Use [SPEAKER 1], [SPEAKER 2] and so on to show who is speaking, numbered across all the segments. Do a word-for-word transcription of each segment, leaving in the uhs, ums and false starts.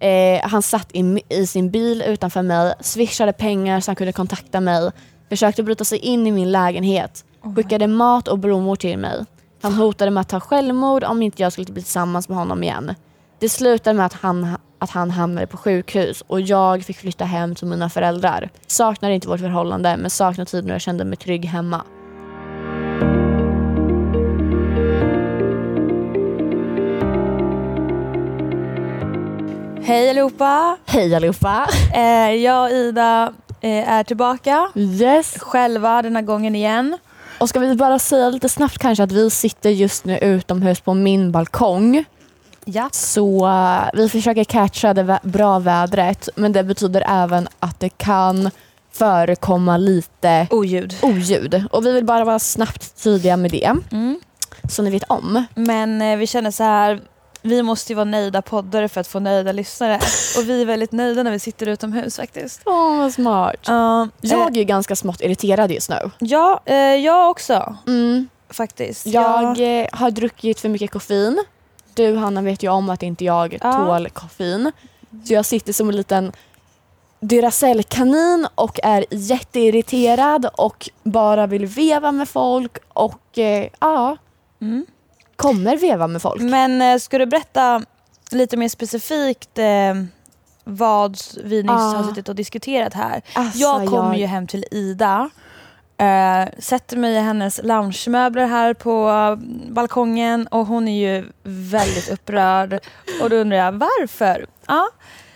[SPEAKER 1] Eh, han satt i, i sin bil utanför mig, swishade pengar så han kunde kontakta mig, försökte bryta sig in i min lägenhet, skickade mat och blommor till mig. Han hotade med att ta självmord om inte jag skulle bli tillsammans med honom igen. Det slutade med att han, att han hamnade på sjukhus och jag fick flytta hem till mina föräldrar. Saknade inte vårt förhållande, men saknade tiden när jag kände mig trygg hemma.
[SPEAKER 2] Hej allihopa!
[SPEAKER 1] Hej allihopa!
[SPEAKER 2] Eh, jag och Ida eh, är tillbaka.
[SPEAKER 1] Yes.
[SPEAKER 2] Själva den här gången igen.
[SPEAKER 1] Och ska vi bara säga lite snabbt kanske att vi sitter just nu utomhus på min balkong.
[SPEAKER 2] Ja.
[SPEAKER 1] Så uh, vi försöker catcha det vä- bra vädret. Men det betyder även att det kan förekomma lite
[SPEAKER 2] Oljud.
[SPEAKER 1] oljud. Och vi vill bara vara snabbt tydliga med det.
[SPEAKER 2] Mm.
[SPEAKER 1] Så ni vet om.
[SPEAKER 2] Men eh, vi känner så här, vi måste ju vara nöjda poddare för att få nöjda lyssnare. Och vi är väldigt nöjda när vi sitter utomhus faktiskt.
[SPEAKER 1] Åh, vad smart.
[SPEAKER 2] Uh,
[SPEAKER 1] Jag
[SPEAKER 2] eh,
[SPEAKER 1] är ju ganska smått irriterad just nu.
[SPEAKER 2] ja, eh, jag också
[SPEAKER 1] Mm.
[SPEAKER 2] faktiskt.
[SPEAKER 1] Jag
[SPEAKER 2] ja.
[SPEAKER 1] eh, har druckit för mycket koffein. Du, Hanna, vet ju om att inte jag
[SPEAKER 2] Ja.
[SPEAKER 1] tål koffein. Så jag sitter som en liten Duracell-kanin och är jätteirriterad och bara vill veva med folk och eh, ja,
[SPEAKER 2] Mm.
[SPEAKER 1] kommer veva med folk.
[SPEAKER 2] Men eh, ska du berätta lite mer specifikt eh, vad vi nyss
[SPEAKER 1] Ah.
[SPEAKER 2] har suttit och diskuterat här?
[SPEAKER 1] Alltså,
[SPEAKER 2] Jag kommer
[SPEAKER 1] jag-
[SPEAKER 2] ju hem till Ida, eh, sätter mig i hennes loungemöbler här på balkongen och hon är ju väldigt upprörd. Och då undrar jag varför? Ja.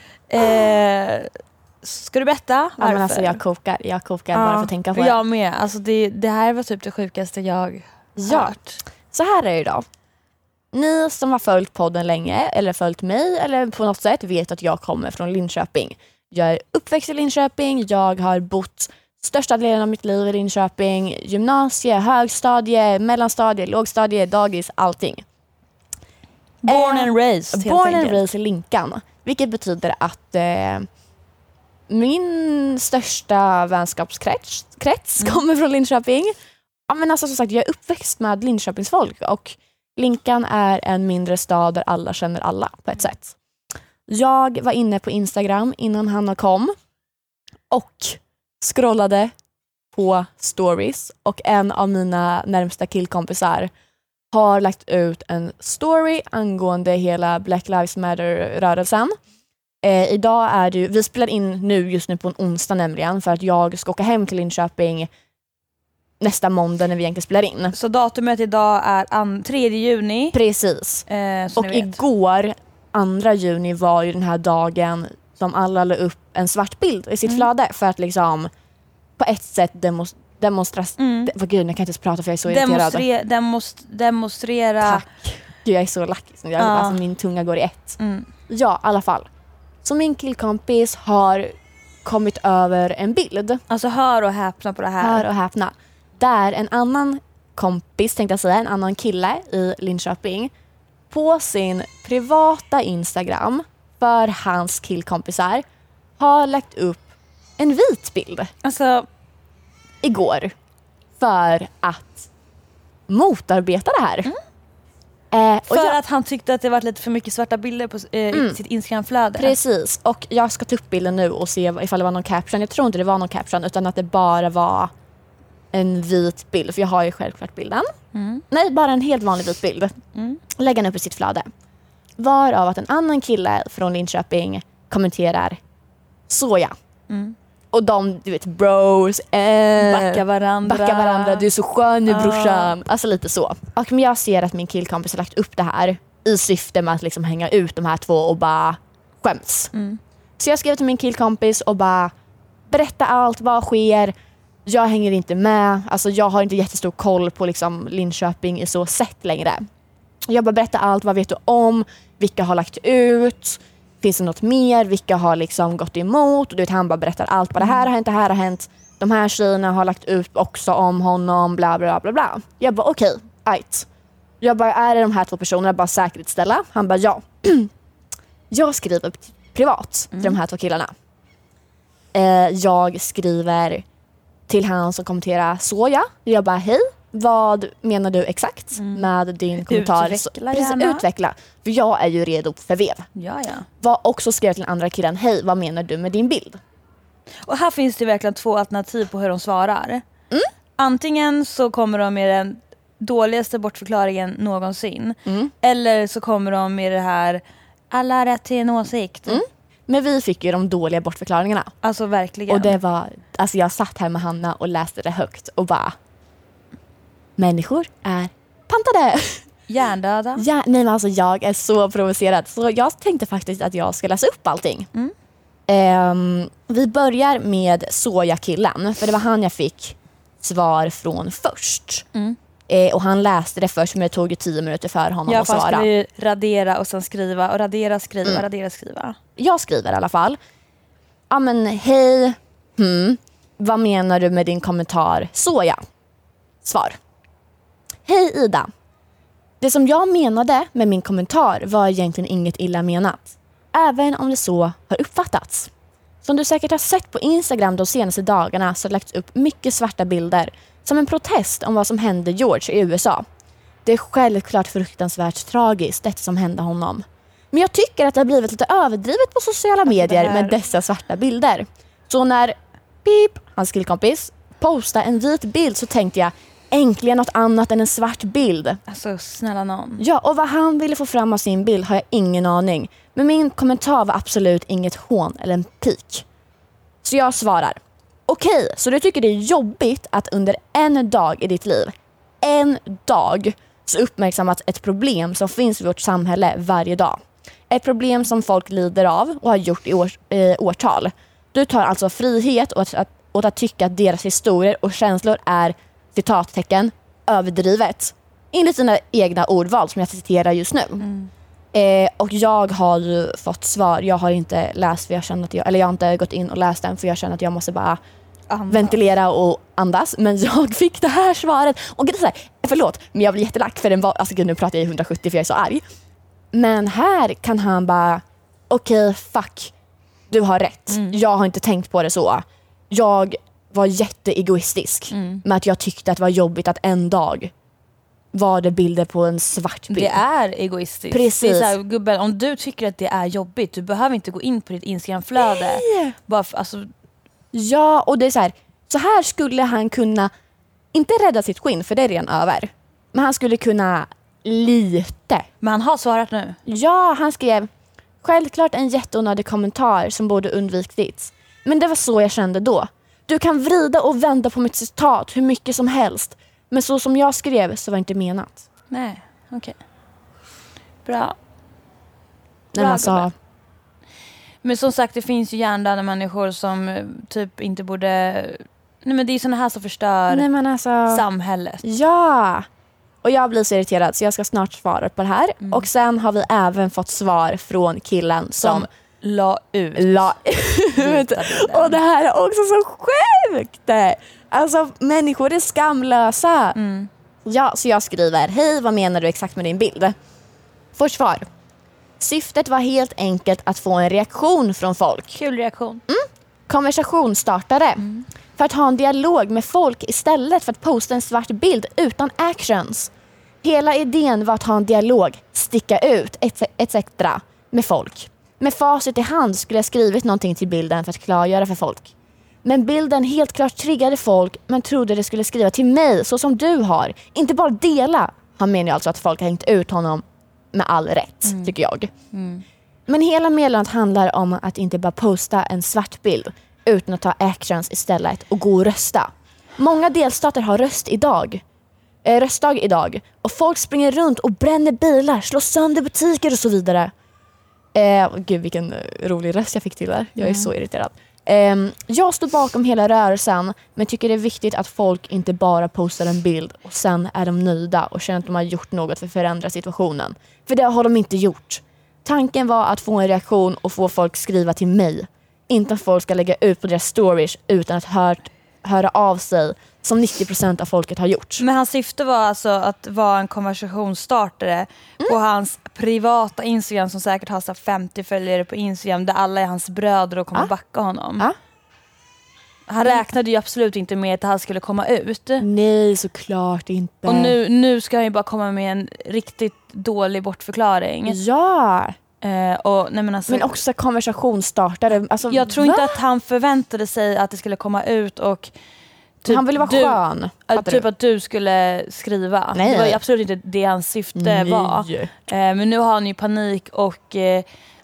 [SPEAKER 2] Eh, ska du berätta
[SPEAKER 1] Ja,
[SPEAKER 2] varför?
[SPEAKER 1] men alltså, jag kokar, jag kokar bara för att tänka på det.
[SPEAKER 2] Jag med. Alltså det, det här var typ det sjukaste jag
[SPEAKER 1] Ja.
[SPEAKER 2] hört.
[SPEAKER 1] Så här är det då. Ni som har följt podden länge eller följt mig eller på något sätt vet att jag kommer från Linköping. Jag är uppväxt i Linköping. Jag har bott största delen av mitt liv i Linköping. Gymnasie, högstadie, mellanstadie, lågstadie, dagis, allting.
[SPEAKER 2] Born
[SPEAKER 1] Eh,
[SPEAKER 2] and raised helt
[SPEAKER 1] Born and
[SPEAKER 2] enkelt.
[SPEAKER 1] raised i Linkan. Vilket betyder att eh, min största vänskapskrets krets
[SPEAKER 2] Mm.
[SPEAKER 1] kommer från Linköping. Ja, men alltså, som sagt, jag är uppväxt med Linköpingsfolk och Linkan är en mindre stad där alla känner alla på ett sätt. Jag var inne på Instagram innan Hanna kom och scrollade på stories och en av mina närmsta killkompisar har lagt ut en story angående hela Black Lives Matter-rörelsen. Eh, idag är det ju, vi spelar in nu just nu på en onsdag nämligen för att jag ska åka hem till Linköping nästa måndag när vi egentligen spelar in.
[SPEAKER 2] Så datumet idag är an- tredje juni.
[SPEAKER 1] Precis.
[SPEAKER 2] Eh, så
[SPEAKER 1] Och
[SPEAKER 2] ni vet.
[SPEAKER 1] igår, andra juni, var ju den här dagen som alla la upp en svart bild i sitt
[SPEAKER 2] Mm.
[SPEAKER 1] flöde för att liksom på ett sätt demos- demonstrera...
[SPEAKER 2] Mm.
[SPEAKER 1] De, gud, jag kan inte ens prata för jag är så irriterad.
[SPEAKER 2] Demonstre- demonst- demonstrera.
[SPEAKER 1] Tack. Gud, jag är så lack. Jag,
[SPEAKER 2] Ja.
[SPEAKER 1] alltså, min tunga går i ett.
[SPEAKER 2] Mm.
[SPEAKER 1] Ja, i alla fall. Så min killkompis har kommit över en bild.
[SPEAKER 2] Alltså hör och häpna på det här.
[SPEAKER 1] Hör och häpna. Där en annan kompis, tänkte jag säga, en annan kille i Linköping på sin privata Instagram för hans killkompisar har lagt upp en vit bild
[SPEAKER 2] Alltså,
[SPEAKER 1] igår för att motarbeta det här.
[SPEAKER 2] Mm.
[SPEAKER 1] Eh, och
[SPEAKER 2] för
[SPEAKER 1] jag,
[SPEAKER 2] att han tyckte att det var lite för mycket svarta bilder på eh, i
[SPEAKER 1] Mm.
[SPEAKER 2] sitt Instagramflöde.
[SPEAKER 1] Precis, och jag ska ta upp bilden nu och se ifall det var någon caption. Jag tror inte det var någon caption utan att det bara var en vit bild, för jag har ju självklart bilden.
[SPEAKER 2] Mm.
[SPEAKER 1] Nej, bara en helt vanlig vit bild.
[SPEAKER 2] Mm.
[SPEAKER 1] Lägga den upp i sitt flöde. Varav att en annan kille från Linköping kommenterar soja.
[SPEAKER 2] Mm.
[SPEAKER 1] Och de, du vet, bros, eh,
[SPEAKER 2] Backa varandra.
[SPEAKER 1] backa varandra, du är så skön nu
[SPEAKER 2] Ah.
[SPEAKER 1] brorsan. Alltså lite så. Och men jag ser att min killkompis har lagt upp det här i syfte med att liksom hänga ut de här två och bara skäms.
[SPEAKER 2] Mm.
[SPEAKER 1] Så jag skrev till min killkompis och bara berätta allt, vad sker. Jag hänger inte med. Alltså jag har inte jättestor koll på liksom Linköping i så sätt längre. Jag bara berätta allt, vad vet du om? Vilka har lagt ut? Finns det något mer? Vilka har liksom gått emot? Och du vet, han bara berättar allt. Bara, det här har hänt, det här har hänt. De här tjejerna har lagt ut också om honom, bla bla bla bla. Jag bara okej, okay, right. Jag bara, är det de här två personerna bara säkerhetsställa? Han bara ja. Jag skriver privat till de här två killarna. Eh, jag skriver till han som kommenterar soja. Jag bara hej, vad menar du exakt mm. med din kommentar?
[SPEAKER 2] Utveckla
[SPEAKER 1] Precis,
[SPEAKER 2] gärna.
[SPEAKER 1] utveckla. För jag är ju redo för vev.
[SPEAKER 2] Ja, ja.
[SPEAKER 1] Var också skrev till den andra killen, hej, vad menar du med din bild?
[SPEAKER 2] Och här finns det verkligen två alternativ på hur de svarar.
[SPEAKER 1] Mm.
[SPEAKER 2] Antingen så kommer de med den dåligaste bortförklaringen någonsin.
[SPEAKER 1] Mm.
[SPEAKER 2] Eller så kommer de med det här, alla har rätt till en åsikt.
[SPEAKER 1] Mm. Men vi fick ju de dåliga bortförklaringarna.
[SPEAKER 2] Alltså verkligen.
[SPEAKER 1] Och det var, alltså jag satt här med Hanna och läste det högt och bara, människor är pantade.
[SPEAKER 2] Hjärndöda.
[SPEAKER 1] Ja, nej men alltså jag är så provocerad. Så jag tänkte faktiskt att jag ska läsa upp allting.
[SPEAKER 2] Mm.
[SPEAKER 1] Um, vi börjar med Soja-killen. För det var han jag fick svar från först.
[SPEAKER 2] Mm.
[SPEAKER 1] Eh, och han läste det först, men det tog ju tio minuter för honom
[SPEAKER 2] Ja,
[SPEAKER 1] att svara.
[SPEAKER 2] Jag skulle ju radera och sen skriva och radera, skriva,
[SPEAKER 1] Mm.
[SPEAKER 2] radera, skriva.
[SPEAKER 1] Jag skriver i alla fall. Ja men hej, hmm, vad menar du med din kommentar? Soja. Svar. Hej Ida. Det som jag menade med min kommentar var egentligen inget illa menat. Även om det så har uppfattats. Som du säkert har sett på Instagram de senaste dagarna så har det lagts upp mycket svarta bilder som en protest om vad som hände George i U S A. Det är självklart fruktansvärt tragiskt det som hände honom. Men jag tycker att det har blivit lite överdrivet på sociala medier
[SPEAKER 2] det här...
[SPEAKER 1] med dessa svarta bilder. Så när Pip, hans killkompis, postade en vit bild så tänkte jag äntligen något annat än en svart bild.
[SPEAKER 2] Alltså snälla någon.
[SPEAKER 1] Ja, och vad han ville få fram av sin bild har jag ingen aning. Men min kommentar var absolut inget hån eller en pik. Så jag svarar. Okej, så du tycker det är jobbigt att under en dag i ditt liv, en dag, så uppmärksammat ett problem som finns i vårt samhälle varje dag. Ett problem som folk lider av och har gjort i år, eh, årtal. Du tar alltså frihet åt att, åt att tycka att deras historier och känslor är, citattecken, överdrivet. Enligt sina egna ordval som jag citerar just nu.
[SPEAKER 2] Mm.
[SPEAKER 1] Eh, och jag har ju fått svar. Jag har inte läst för jag känner att jag, eller jag har inte gått in och läst den för jag känner att jag måste bara
[SPEAKER 2] Andas.
[SPEAKER 1] ventilera och andas. Men jag fick det här svaret. Och det är så här, förlåt, men jag blir jättelack för den var, alltså gud, nu pratar jag i hundrasjuttio för jag är så arg. Men här kan han bara, okej, okay, fuck, du har rätt. Mm. Jag har inte tänkt på det så. Jag var jätteegoistisk mm. med att jag tyckte att det var jobbigt att en dag var det bilder på en svart bild.
[SPEAKER 2] Det är egoistiskt.
[SPEAKER 1] Precis.
[SPEAKER 2] Det är så här, gubben, om du tycker att det är jobbigt, du behöver inte gå in på ditt Instagram-flöde. Bara för, alltså...
[SPEAKER 1] Ja, och det är så här, så här skulle han kunna, inte rädda sitt skinn för det är redan över. Men han skulle kunna lite.
[SPEAKER 2] Men han har svarat nu.
[SPEAKER 1] Ja, han skrev självklart en jätteonödig kommentar som borde undvikits. Men det var så jag kände då. Du kan vrida och vända på mitt citat hur mycket som helst. Men så som jag skrev så var det inte menat.
[SPEAKER 2] Nej, okej. Okay. Bra.
[SPEAKER 1] När man sa...
[SPEAKER 2] Men som sagt, det finns ju hjärndöda människor som typ inte borde... Nej, men det är såna här som förstör
[SPEAKER 1] Nej, men alltså...
[SPEAKER 2] samhället.
[SPEAKER 1] Ja! Och jag blir så irriterad så jag ska snart svara på det här.
[SPEAKER 2] Mm.
[SPEAKER 1] Och sen har vi även fått svar från killen som...
[SPEAKER 2] som la ut.
[SPEAKER 1] La ut. Och det här är också så sjukt! Alltså, människor är skamlösa.
[SPEAKER 2] Mm.
[SPEAKER 1] Ja, så jag skriver, hej, vad menar du exakt med din bild? Får svar. Syftet var helt enkelt att få en reaktion från folk.
[SPEAKER 2] Kul reaktion.
[SPEAKER 1] Mm. Konversationsstartare. Mm. För att ha en dialog med folk istället för att posta en svart bild utan actions. Hela idén var att ha en dialog, sticka ut, et cetera med folk. Med facit i hand skulle jag skrivit någonting till bilden för att klargöra för folk. Men bilden helt klart triggade folk men trodde det skulle skriva till mig så som du har. Inte bara dela. Han menar alltså att folk har hängt ut honom med all rätt, mm. tycker jag. Mm. Men hela meddelandet handlar om att inte bara posta en svart bild utan att ta actions istället och gå och rösta. Många delstater har röst idag. Eh, röstdag idag. Och folk springer runt och bränner bilar, slår sönder butiker och så vidare. Eh, gud, vilken rolig röst jag fick till där. Jag är mm. så irriterad. Eh, jag står bakom hela rörelsen men tycker det är viktigt att folk inte bara postar en bild och sen är de nöjda och känner att de har gjort något för att förändra situationen. För det har de inte gjort. Tanken var att få en reaktion och få folk skriva till mig. Inte att folk ska lägga ut på deras stories utan att hört, höra av sig som nittio procent av folket har gjort.
[SPEAKER 2] Men hans syfte var alltså att vara en konversationsstartare mm. på hans privata Instagram som säkert har så femtio följare på Instagram där alla är hans bröder och kommer ah. backa honom.
[SPEAKER 1] Ah.
[SPEAKER 2] Han räknade ju absolut inte med att han skulle komma ut.
[SPEAKER 1] Nej, såklart inte.
[SPEAKER 2] Och nu, nu ska han ju bara komma med en riktigt dålig bortförklaring.
[SPEAKER 1] Ja.
[SPEAKER 2] Eh, och, nej men, alltså,
[SPEAKER 1] men också konversationsstartare. Alltså,
[SPEAKER 2] jag tror
[SPEAKER 1] va?
[SPEAKER 2] inte att han förväntade sig att det skulle komma ut och typ,
[SPEAKER 1] han ville vara
[SPEAKER 2] du,
[SPEAKER 1] skön.
[SPEAKER 2] Att, typ att du skulle skriva.
[SPEAKER 1] Nej.
[SPEAKER 2] Det var ju absolut inte det hans syfte
[SPEAKER 1] Nej.
[SPEAKER 2] var. Eh, men nu har han ju panik och eh,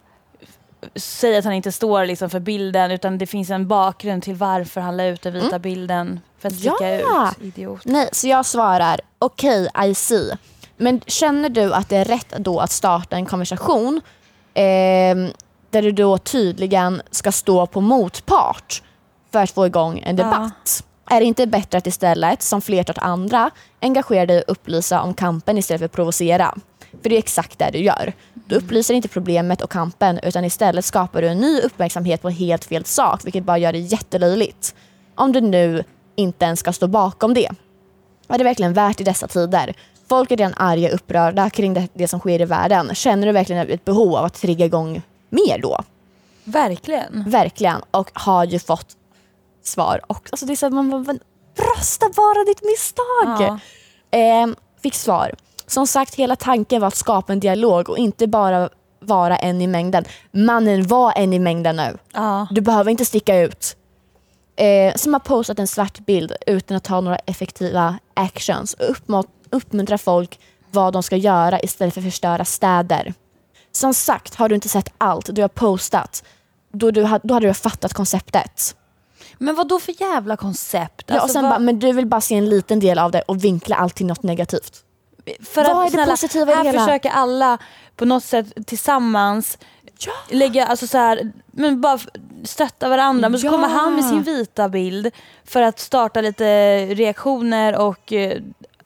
[SPEAKER 2] säger att han inte står liksom för bilden, utan det finns en bakgrund till varför han la ut den vita mm. bilden för att sticka
[SPEAKER 1] ja.
[SPEAKER 2] ut. Idiot.
[SPEAKER 1] Nej, så jag svarar okej, okay, I see. Men känner du att det är rätt då att starta en konversation eh, där du då tydligen ska stå på motpart för att få igång en debatt? Ja. Är det inte bättre att istället, som flertalet andra, engagera dig och upplysa om kampen istället för att provocera? För det är exakt det du gör. Du upplyser inte problemet och kampen, utan istället skapar du en ny uppmärksamhet på helt fel sak, vilket bara gör det jättelöjligt. Om du nu inte ens ska stå bakom det. Är det verkligen värt i dessa tider? Folk är redan arga och upprörda kring det, det som sker i världen. Känner du verkligen ett behov av att trigga igång mer då?
[SPEAKER 2] Verkligen.
[SPEAKER 1] Verkligen. Och har ju fått svar. Och, alltså det är så att man, man rösta bara ditt misstag. Ja. Eh, fick svar. Som sagt, hela tanken var att skapa en dialog och inte bara vara en i mängden. Mannen var en i mängden nu.
[SPEAKER 2] Ja.
[SPEAKER 1] Du behöver inte sticka ut. Eh, som har postat en svart bild utan att ta några effektiva actions och uppmå- uppmuntra folk vad de ska göra istället för att förstöra städer. Som sagt, har du inte sett allt du har postat, då, du ha, då hade du fattat konceptet.
[SPEAKER 2] Men vad då för jävla koncept?
[SPEAKER 1] Ja, och
[SPEAKER 2] alltså,
[SPEAKER 1] sen
[SPEAKER 2] vad...
[SPEAKER 1] bara, men du vill bara se en liten del av det och vinkla allt till något negativt.
[SPEAKER 2] För
[SPEAKER 1] vad
[SPEAKER 2] att,
[SPEAKER 1] är det
[SPEAKER 2] snälla,
[SPEAKER 1] positiva i det
[SPEAKER 2] här
[SPEAKER 1] hela?
[SPEAKER 2] försöker alla på något sätt tillsammans ja. lägga, alltså så här, men bara stötta varandra. Men så
[SPEAKER 1] ja.
[SPEAKER 2] kommer han med sin vita bild för att starta lite reaktioner och mm.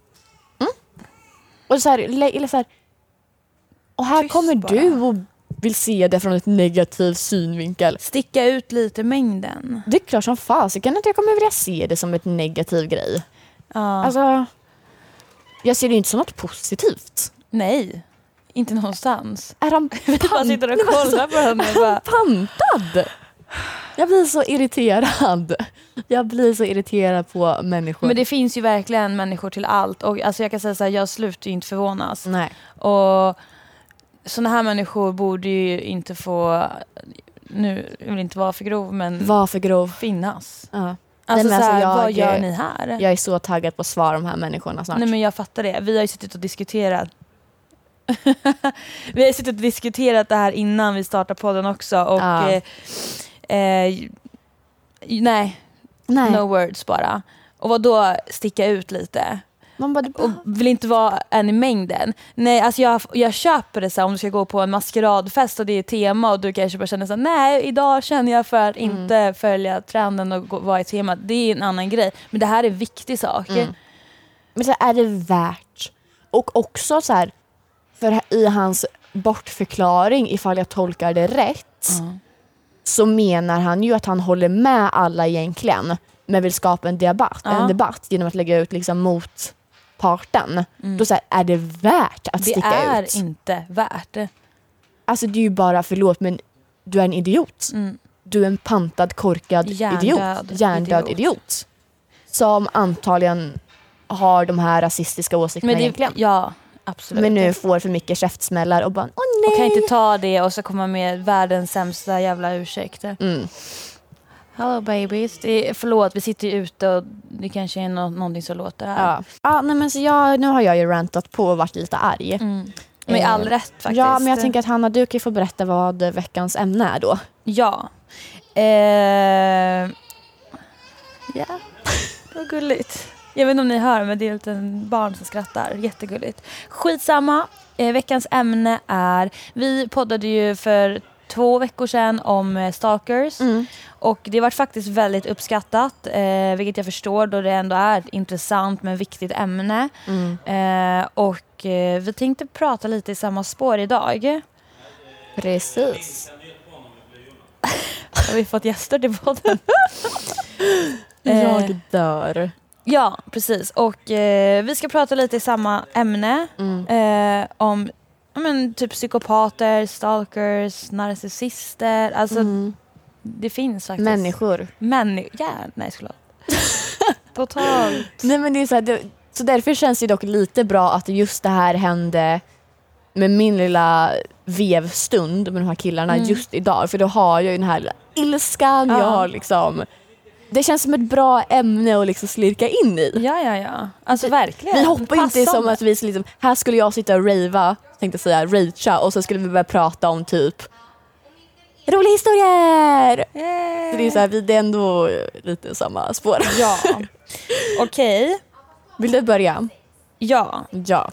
[SPEAKER 1] och så här, eller så här, och här Tyst kommer bara. Du och vill se det från ett negativ synvinkel.
[SPEAKER 2] Sticka ut lite mängden.
[SPEAKER 1] Det är klart som fasiken att jag kommer vilja se det som ett negativ grej.
[SPEAKER 2] Ja.
[SPEAKER 1] Alltså, jag ser det inte som något positivt.
[SPEAKER 2] Nej, inte någonstans.
[SPEAKER 1] Är han
[SPEAKER 2] Jag bara sitter och kollar på henne.
[SPEAKER 1] Är han pantad? Jag blir så irriterad. Jag blir så irriterad på människor.
[SPEAKER 2] Men det finns ju verkligen människor till allt. Och alltså jag kan säga så här, jag slutar ju inte förvånas.
[SPEAKER 1] Nej.
[SPEAKER 2] Och såna här människor borde ju inte få, nu vill inte vara för grov, men
[SPEAKER 1] var för grov.
[SPEAKER 2] Finnas.
[SPEAKER 1] Ja.
[SPEAKER 2] Alltså,
[SPEAKER 1] Nej,
[SPEAKER 2] så här,
[SPEAKER 1] alltså jag,
[SPEAKER 2] vad gör ni här?
[SPEAKER 1] Jag är så taggad på att svara de här människorna snart.
[SPEAKER 2] Nej, men jag fattar det. Vi har ju suttit och diskuterat. vi har suttit och diskuterat det här innan vi startade podden också. Och
[SPEAKER 1] ja.
[SPEAKER 2] eh, eh, nej,
[SPEAKER 1] nej,
[SPEAKER 2] no words bara. Och vad då sticka ut lite?
[SPEAKER 1] Man bara,
[SPEAKER 2] och vill inte vara en i mängden. Nej, alltså jag, jag köper det så här, om du ska gå på en maskeradfest och det är tema och du kanske bara känner så här, nej, idag känner jag för att mm. inte följa trenden och gå, vara i tema. Det är en annan grej. Men det här är en viktig sak.
[SPEAKER 1] Mm. Men så är det värt. Och också så här, för i hans bortförklaring, ifall jag tolkar det rätt, mm. så menar han ju att han håller med alla egentligen, men vill skapa en debatt, ja. en debatt genom att lägga ut liksom mot parten. Mm. Då så här, är det värt att
[SPEAKER 2] det
[SPEAKER 1] sticka
[SPEAKER 2] är
[SPEAKER 1] ut?
[SPEAKER 2] Det är inte värt.
[SPEAKER 1] Alltså det är ju bara, förlåt, men du är en idiot. Mm. Du är en pantad, korkad
[SPEAKER 2] Hjärndöd
[SPEAKER 1] idiot. Hjärndöd idiot. idiot. Som antagligen har de här rasistiska åsikterna
[SPEAKER 2] men det,
[SPEAKER 1] egentligen.
[SPEAKER 2] Ja, absolut.
[SPEAKER 1] Men nu får för mycket käftsmällar och bara, åh nej.
[SPEAKER 2] Och kan inte ta det och så komma med världens sämsta jävla ursäkt.
[SPEAKER 1] Mm.
[SPEAKER 2] Hello babies. Det är, förlåt, vi sitter ju ute och det kanske är no- någonting som låter här.
[SPEAKER 1] Ja, ja nej, men så jag, nu har jag ju rantat på och varit lite arg.
[SPEAKER 2] Mm. Med all rätt faktiskt.
[SPEAKER 1] Ja, men jag tänker att Hanna, du kan få berätta vad veckans ämne är då.
[SPEAKER 2] Ja. Eh, ja, det var gulligt. Jag vet inte om ni hör, men det är lite en barn som skrattar. Jättegulligt. Skitsamma. Eh, veckans ämne är, vi poddade ju för två veckor sedan om eh, stalkers. Mm. Och det var faktiskt väldigt uppskattat, eh, vilket jag förstår då det ändå är ett intressant men viktigt ämne. Mm. Eh, och eh, vi tänkte prata lite i samma spår idag.
[SPEAKER 1] Precis.
[SPEAKER 2] Har vi fått gäster till podden?
[SPEAKER 1] Jag dör.
[SPEAKER 2] Ja, precis. Och eh, vi ska prata lite i samma ämne. Mm. Eh, om men, typ psykopater, stalkers, narcissister. Alltså, mm. det finns faktiskt.
[SPEAKER 1] Människor.
[SPEAKER 2] Människor. Ja, nej förlåt. Totalt.
[SPEAKER 1] Nej, men det är så här, det, så därför känns det dock lite bra att just det här hände med min lilla vevstund med de här killarna mm. just idag. För då har jag ju den här lilla ilskan. Ja. Jag har liksom... Det känns som ett bra ämne att liksom slirka in i.
[SPEAKER 2] Ja, ja, ja. Alltså verkligen.
[SPEAKER 1] Vi hoppar inte som att vi liksom... Här skulle jag sitta och rava, tänkte säga, racha. Och så skulle vi börja prata om typ... roliga historier!
[SPEAKER 2] Yay.
[SPEAKER 1] Så det är så här, vi är ändå lite samma spår.
[SPEAKER 2] Ja. Okej. Okay.
[SPEAKER 1] Vill du börja?
[SPEAKER 2] Ja.
[SPEAKER 1] Ja.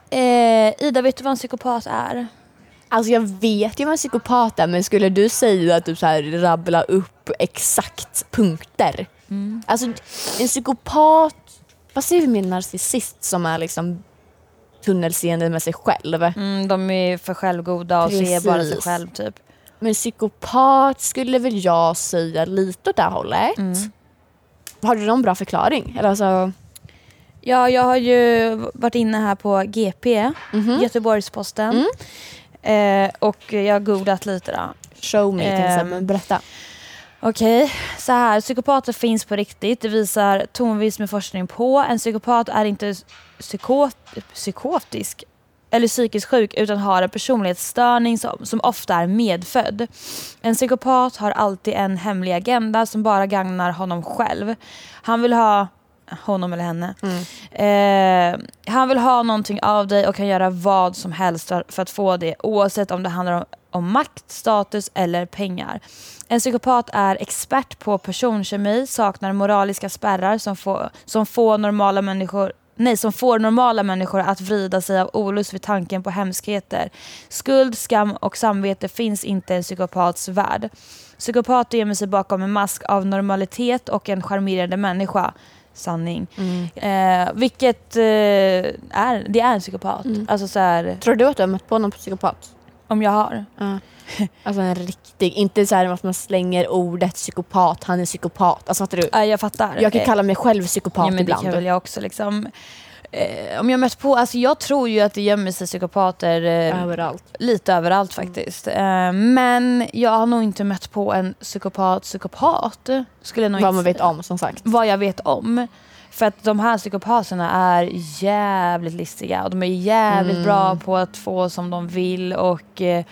[SPEAKER 2] Eh, Ida, vet du vad en psykopat är?
[SPEAKER 1] Alltså jag vet ju vad en psykopat är, men skulle du säga att du så här rabbla upp exakt punkter? Mm. Alltså en psykopat, vad säger vi med en narcissist som är liksom tunnelseende med sig själv?
[SPEAKER 2] Mm, de är för självgoda och Precis. ser bara sig själv typ.
[SPEAKER 1] Men psykopat skulle väl jag säga lite åt det här hållet. Mm. Har du någon bra förklaring? Eller alltså...
[SPEAKER 2] Ja, jag har ju varit inne här på G P, mm-hmm. Göteborgs-Posten. Mm. Eh, och jag har googlat lite då.
[SPEAKER 1] Show me till exempel, eh, berätta.
[SPEAKER 2] Okej, okay. Så här, psykopater finns på riktigt. Det visar tonvis med forskning på. En psykopat är inte psykot, psykotisk eller psykiskt sjuk utan har en personlighetsstörning som, som ofta är medfödd. En psykopat har alltid en hemlig agenda som bara gagnar honom själv. Han vill ha honom eller henne. Mm. Eh, han vill ha någonting av dig och kan göra vad som helst för, för att få det, oavsett om det handlar om, om makt, status eller pengar. En psykopat är expert på personkemi, saknar moraliska spärrar som får, som får normala människor Nej, som får normala människor att vrida sig av olust vid tanken på hemskheter. Skuld, skam och samvete finns inte i en psykopats värld. Psykopat gömmer sig bakom en mask av normalitet och en charmerande människa. Sanning. Mm. Eh, vilket eh, är, det är en psykopat. Mm. Alltså så här,
[SPEAKER 1] tror du att du har mött på någon psykopat?
[SPEAKER 2] Om jag har.
[SPEAKER 1] Uh. Alltså en riktig, inte så här att man slänger ordet psykopat, han är psykopat. Alltså fattar du?
[SPEAKER 2] Ja, jag fattar.
[SPEAKER 1] Jag kan kalla mig själv psykopat ja, men ibland.
[SPEAKER 2] Det kan väl jag också liksom. Eh, om jag mött på, alltså jag tror ju att det gömmer sig psykopater eh,
[SPEAKER 1] överallt.
[SPEAKER 2] Lite överallt faktiskt. Eh, men jag har nog inte mött på en psykopat psykopat. Skulle jag nog
[SPEAKER 1] vad
[SPEAKER 2] inte,
[SPEAKER 1] man vet om som sagt.
[SPEAKER 2] Vad jag vet om. För att de här psykopaterna är jävligt listiga och de är jävligt mm. bra på att få som de vill och eh,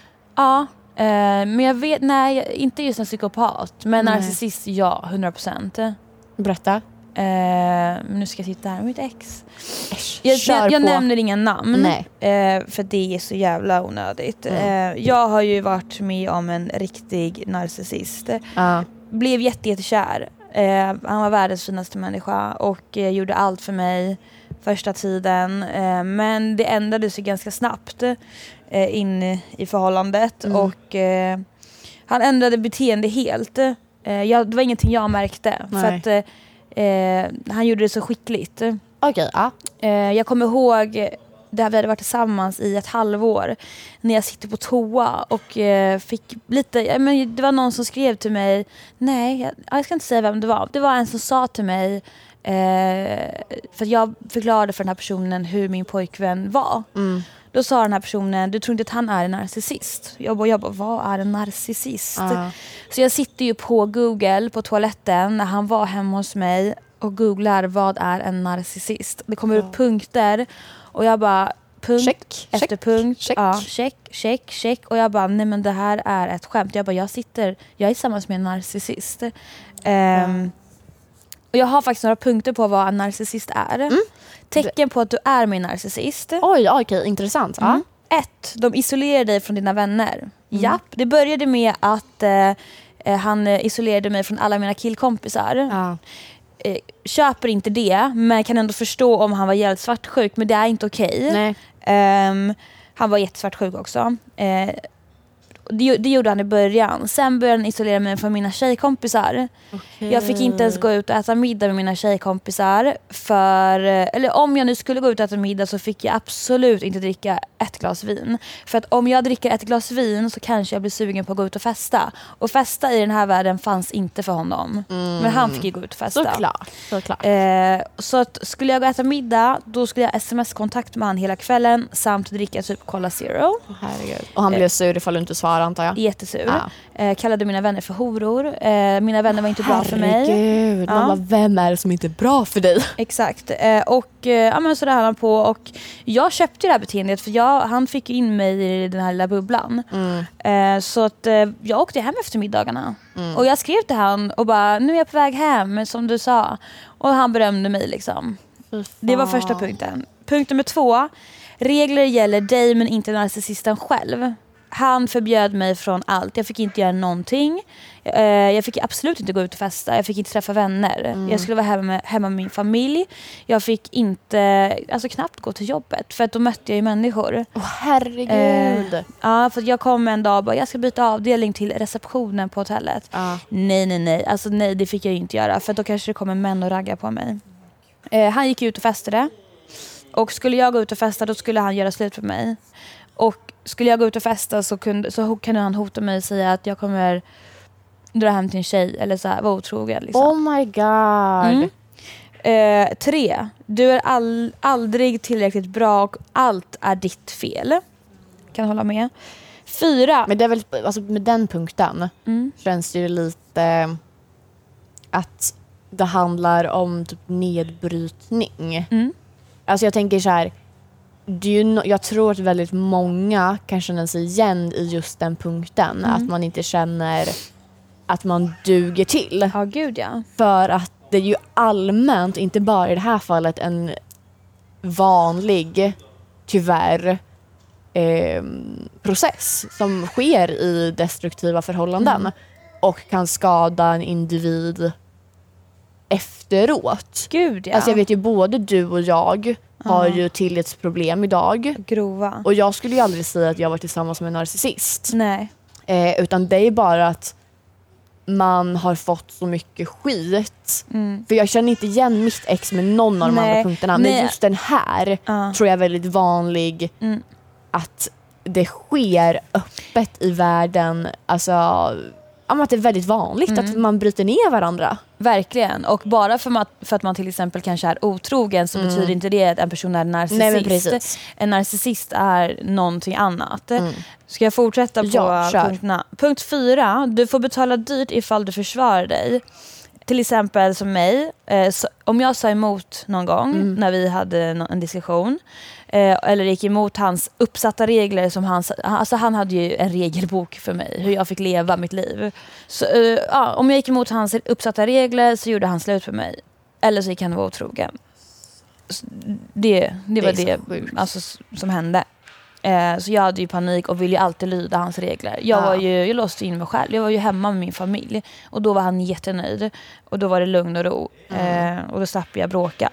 [SPEAKER 2] ja, eh, men jag vet, nej, inte just en psykopat, men nej. Narcissist, ja, hundra procent.
[SPEAKER 1] Berätta.
[SPEAKER 2] Eh, nu ska jag titta här med mitt ex. Äsch, jag jag, jag nämner inga namn. Eh, för det är så jävla onödigt. Mm. Eh, jag har ju varit med om en riktig narcissist. Uh. Blev jätte, jättekär. Eh, han var världens finaste människa och eh, gjorde allt för mig första tiden. Eh, men det ändrades ju ganska snabbt eh, in i förhållandet. Mm. Och eh, han ändrade beteende helt. Eh, jag, det var ingenting jag märkte. Nej. För att eh, Eh, han gjorde det så skickligt.
[SPEAKER 1] Okay, ja.
[SPEAKER 2] eh, Jag kommer ihåg där vi hade varit tillsammans i ett halvår, när jag sitter på toa och eh, fick lite, ja, men det var någon som skrev till mig. Nej, jag, jag ska inte säga vem det var. Det var en som sa till mig eh, för att jag förklarade för den här personen hur min pojkvän var. Mm. Då sa den här personen, du tror inte att han är en narcissist? Jag bara, jag bara vad är en narcissist? Uh. Så jag sitter ju på Google på toaletten när han var hemma hos mig och googlar vad är en narcissist. Det kommer uh. upp punkter och jag bara, punkt check, efter check, punkt. Check. Ja, check, check, check. Och jag bara, nej men det här är ett skämt. Jag bara, jag sitter, jag är tillsammans med en narcissist. Um, uh. Och jag har faktiskt några punkter på vad en narcissist är. Mm. Tecken på att du är med en narcissist.
[SPEAKER 1] Oj, okej, okay, intressant. Mm.
[SPEAKER 2] Ja. Ett, de isolerar dig från dina vänner. Mm. Japp, det började med att eh, han isolerade mig från alla mina killkompisar. Ja. Eh, köper inte det, men kan ändå förstå om han var jävligt svartsjuk. Men det är inte okej. Okay. Um, han var jättesvartsjuk också. Eh, Det, det gjorde han i början. Sen började han isolera mig från mina tjejkompisar. Okay. Jag fick inte ens gå ut och äta middag med mina tjejkompisar. För, eller om jag nu skulle gå ut och äta middag så fick jag absolut inte dricka ett glas vin. För att om jag dricker ett glas vin så kanske jag blir sugen på att gå ut och festa. Och festa i den här världen fanns inte för honom. Mm. Men han fick ju gå ut och festa.
[SPEAKER 1] Såklart. Såklart.
[SPEAKER 2] Eh, så att skulle jag gå och äta middag, då skulle jag sms-kontakt med han hela kvällen samt dricka typ Cola Zero.
[SPEAKER 1] Herregud. Och han blev sur ifall du inte svarade. kvar antar jag.
[SPEAKER 2] Jättesur.
[SPEAKER 1] Ja.
[SPEAKER 2] Eh, kallade mina vänner för horor. Eh, mina vänner var inte bra för mig.
[SPEAKER 1] Herregud,
[SPEAKER 2] Ja.
[SPEAKER 1] man bara, vem är det som inte är bra för dig?
[SPEAKER 2] Exakt. Eh, och eh, ja, men så där höll han på. Och jag köpte det här beteendet för jag, han fick in mig i den här lilla bubblan.
[SPEAKER 1] Mm.
[SPEAKER 2] Eh, så att eh, jag åkte hem efter middagarna.
[SPEAKER 1] Mm.
[SPEAKER 2] Och jag skrev till han och bara, nu är jag på väg hem som du sa. Och han berömde mig liksom. Det var första punkten. Punkt nummer två. Regler gäller dig men inte narcissisten själv. Han förbjöd mig från allt. Jag fick inte göra någonting. Eh, jag fick absolut inte gå ut och festa. Jag fick inte träffa vänner. Mm. Jag skulle vara hemma med, hemma med min familj. Jag fick inte, alltså knappt gå till jobbet. För att då mötte jag ju människor.
[SPEAKER 1] Åh oh, herregud.
[SPEAKER 2] Eh, ja, för jag kom en dag och bara, jag ska byta avdelning till receptionen på hotellet.
[SPEAKER 1] Ah.
[SPEAKER 2] Nej, nej, nej. Alltså nej, det fick jag inte göra. För då kanske det kommer män och ragga på mig. Eh, han gick ut och festade. Och skulle jag gå ut och festa, då skulle han göra slut för mig. Och skulle jag gå ut och festa så kunde, så kunde han hota mig och säga att jag kommer dra hem till en tjej eller så här, vara otrogen. Liksom.
[SPEAKER 1] Oh my god.
[SPEAKER 2] Mm. Eh, tre. Du är all, aldrig tillräckligt bra och allt är ditt fel. Kan hålla med. Fyra.
[SPEAKER 1] Men det är väl, alltså med den punkten
[SPEAKER 2] Mm.
[SPEAKER 1] känns det ju lite att det handlar om typ nedbrytning.
[SPEAKER 2] Mm.
[SPEAKER 1] Alltså jag tänker så här, det är ju no- jag tror att väldigt många kan känna sig igen i just den punkten.
[SPEAKER 2] Mm.
[SPEAKER 1] Att man inte känner att man duger till.
[SPEAKER 2] Ja, gud ja.
[SPEAKER 1] För att det är ju allmänt, inte bara i det här fallet, en vanlig, tyvärr, eh, process som sker i destruktiva förhållanden.
[SPEAKER 2] Mm.
[SPEAKER 1] Och kan skada en individ efteråt.
[SPEAKER 2] Gud ja.
[SPEAKER 1] Alltså jag vet ju både du och jag har
[SPEAKER 2] Ja.
[SPEAKER 1] ju tillitsproblem idag.
[SPEAKER 2] Grova.
[SPEAKER 1] Och jag skulle ju aldrig säga att jag var tillsammans med en narcissist.
[SPEAKER 2] Nej.
[SPEAKER 1] Eh, utan det är bara att man har fått så mycket skit.
[SPEAKER 2] Mm.
[SPEAKER 1] För jag känner inte igen mitt ex med någon av de
[SPEAKER 2] Nej.
[SPEAKER 1] andra punkterna.
[SPEAKER 2] Nej.
[SPEAKER 1] Men just den här
[SPEAKER 2] Ja.
[SPEAKER 1] tror jag är väldigt vanlig.
[SPEAKER 2] Mm.
[SPEAKER 1] Att det sker öppet i världen. Alltså, att det är väldigt vanligt
[SPEAKER 2] Mm.
[SPEAKER 1] att man bryter ner varandra.
[SPEAKER 2] Verkligen. Och bara för att, för att man till exempel kanske är otrogen så
[SPEAKER 1] Mm.
[SPEAKER 2] betyder inte det att en person är narcissist.
[SPEAKER 1] Nej, men precis.
[SPEAKER 2] En narcissist är någonting annat.
[SPEAKER 1] Mm.
[SPEAKER 2] Ska jag fortsätta på
[SPEAKER 1] Ja, kör.
[SPEAKER 2] punkterna? Punkt fyra. Du får betala dyrt ifall du försvarar dig. Till exempel som mig. Eh, så, om jag sa emot någon gång
[SPEAKER 1] Mm.
[SPEAKER 2] när vi hade en, en diskussion. Eh, eller gick emot hans uppsatta regler. Som han, alltså han hade ju en regelbok för mig. Hur jag fick leva mitt liv. Så, eh, ja, om jag gick emot hans uppsatta regler så gjorde han slut för mig. Eller så gick han vara otrogen. Så Det, det var
[SPEAKER 1] Det är
[SPEAKER 2] det,
[SPEAKER 1] så sjukt.
[SPEAKER 2] alltså, s- som hände. Eh, så jag hade ju panik och ville ju alltid lyda hans regler. Jag,
[SPEAKER 1] Ja.
[SPEAKER 2] var ju, jag låste in mig själv. Jag var ju hemma med min familj. Och då var han jättenöjd. Och då var det lugn och ro.
[SPEAKER 1] Mm.
[SPEAKER 2] Eh, och då slapp jag bråka.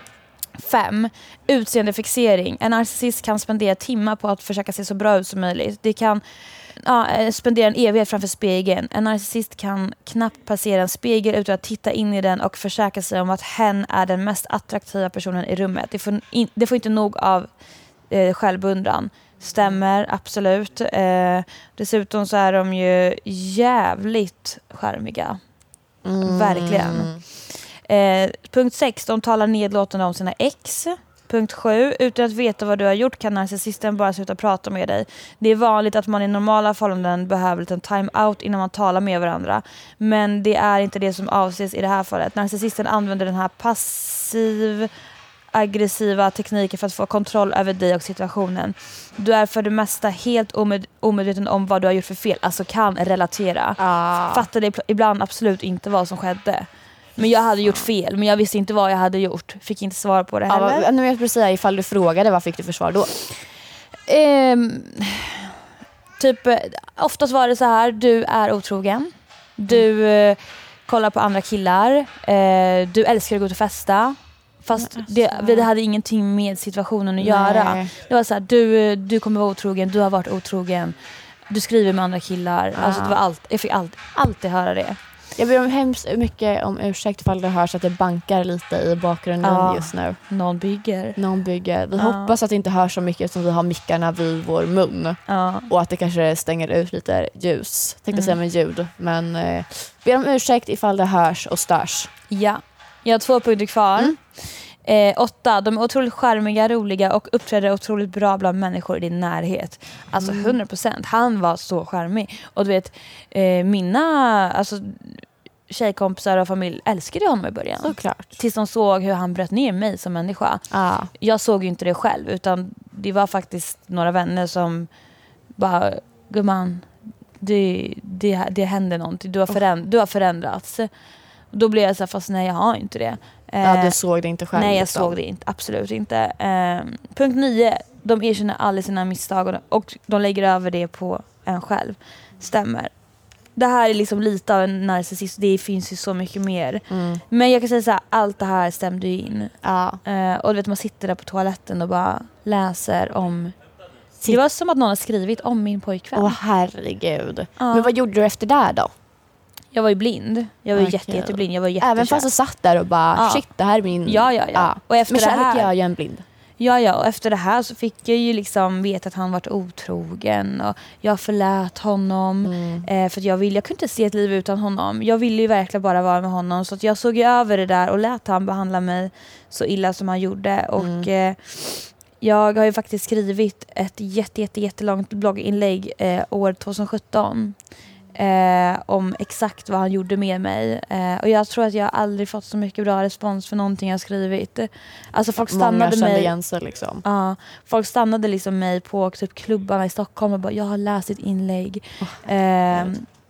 [SPEAKER 2] Fem. Utseendefixering. En narcissist kan spendera timmar på att försöka se så bra ut som möjligt. Det kan ja, eh, spendera en evighet framför spegeln. En narcissist kan knappt passera en spegel utan att titta in i den och försäkra sig om att hen är den mest attraktiva personen i rummet. Det får, in, det får inte nog av eh, självbeundran. Stämmer, absolut. Eh, dessutom så är de ju jävligt charmiga.
[SPEAKER 1] Mm.
[SPEAKER 2] Verkligen. Eh, punkt sex. De talar nedlåtande om sina ex. Punkt sju. Utan att veta vad du har gjort kan narcissisten bara sluta prata med dig. Det är vanligt att man i normala förhållanden behöver en liten time-out innan man talar med varandra. Men det är inte det som avses i det här fallet. Narcissisten använder den här passiv aggressiva tekniker för att få kontroll över dig och situationen. Du är för det mesta helt omed- omedveten om vad du har gjort för fel. Alltså kan relatera.
[SPEAKER 1] Ah.
[SPEAKER 2] Fattade ibland absolut inte vad som skedde. Men jag hade gjort fel. Men jag visste inte vad jag hade gjort. Fick inte svar på det
[SPEAKER 1] Ja,
[SPEAKER 2] heller.
[SPEAKER 1] vad, nu vet jag precis säga, ifall du frågade, vad fick du för svar då?
[SPEAKER 2] Ehm, typ, eh, oftast var det så här. Du är otrogen. Du eh, kollar på andra killar. Eh, du älskar att gå ut och festa. Fast det, det hade ingenting med situationen att göra.
[SPEAKER 1] Nej.
[SPEAKER 2] Det var så här, du, du kommer vara otrogen. Du har varit otrogen. Du skriver med andra killar.
[SPEAKER 1] Ah.
[SPEAKER 2] Alltså det var allt. Jag fick allt, alltid höra det.
[SPEAKER 1] Jag ber om hemskt mycket om ursäkt ifall det hörs att det bankar lite i bakgrunden
[SPEAKER 2] Ja.
[SPEAKER 1] just nu.
[SPEAKER 2] Någon bygger.
[SPEAKER 1] Någon bygger. Vi
[SPEAKER 2] Ja.
[SPEAKER 1] hoppas att det inte hörs så mycket som vi har mickarna vid vår mun.
[SPEAKER 2] Ja.
[SPEAKER 1] Och att det kanske stänger ut lite ljus. Tänkte
[SPEAKER 2] Mm.
[SPEAKER 1] säga med ljud. Men eh, ber om ursäkt ifall det hörs och störs.
[SPEAKER 2] Ja. Jag har två punkter kvar.
[SPEAKER 1] Mm.
[SPEAKER 2] Eh, åtta, de är otroligt charmiga, roliga och uppträder otroligt bra bland människor i din närhet. Alltså
[SPEAKER 1] Mm.
[SPEAKER 2] hundra procent. Han var så charmig. Och du vet, eh, mina alltså, tjejkompisar och familj älskade honom i början.
[SPEAKER 1] Såklart.
[SPEAKER 2] Tills de såg hur han bröt ner mig som människa.
[SPEAKER 1] Ah.
[SPEAKER 2] Jag såg ju inte det själv, utan det var faktiskt några vänner som bara, gumman, det, det, det händer någonting. Du har, föränd- du har förändrats. Då blev jag så här, fast nej, jag har inte det.
[SPEAKER 1] Ja, du såg det inte själv.
[SPEAKER 2] Nej, jag
[SPEAKER 1] liksom.
[SPEAKER 2] såg det inte. Absolut inte. Eh, punkt nio. De erkänner alla sina misstag och, och de lägger över det på en själv. Stämmer. Det här är liksom lite av en narcissist. Det finns ju så mycket mer.
[SPEAKER 1] Mm.
[SPEAKER 2] Men jag kan säga så här, allt det här stämde ju in.
[SPEAKER 1] Ja.
[SPEAKER 2] Eh, och du vet, man sitter där på toaletten och bara läser om... Det var som att någon har skrivit om min pojkvän.
[SPEAKER 1] Åh herregud.
[SPEAKER 2] Ja.
[SPEAKER 1] Men vad gjorde du efter det då?
[SPEAKER 2] Jag var ju blind. Jag var ju
[SPEAKER 1] Okej.
[SPEAKER 2] jätte, jätteblind. Jag var jättekär.
[SPEAKER 1] Även fast du satt där och bara,
[SPEAKER 2] Ja.
[SPEAKER 1] shit, det här är min...
[SPEAKER 2] Ja, ja, ja. Och efter
[SPEAKER 1] Men
[SPEAKER 2] det
[SPEAKER 1] kärlek
[SPEAKER 2] här...
[SPEAKER 1] gör ju en blind.
[SPEAKER 2] Ja, ja, och efter det här så fick jag ju liksom veta att han varit otrogen och jag förlät honom
[SPEAKER 1] Mm.
[SPEAKER 2] eh, för att jag ville, jag kunde inte se ett liv utan honom. Jag ville ju verkligen bara vara med honom, så att jag såg ju över det där och lät han behandla mig så illa som han gjorde. Och
[SPEAKER 1] Mm.
[SPEAKER 2] eh, jag har ju faktiskt skrivit ett jätte, jätte, jättelångt blogginlägg eh, år tjugohundrasjutton Eh, om exakt vad han gjorde med mig. Eh, och jag tror att jag aldrig fått så mycket bra respons för någonting jag skrivit. Alltså folk
[SPEAKER 1] Många
[SPEAKER 2] stannade
[SPEAKER 1] kände
[SPEAKER 2] mig.
[SPEAKER 1] igen sig liksom.
[SPEAKER 2] Ja, folk stannade liksom mig på typ klubbarna i Stockholm och bara, jag har läst ditt inlägg.
[SPEAKER 1] Oh,
[SPEAKER 2] eh,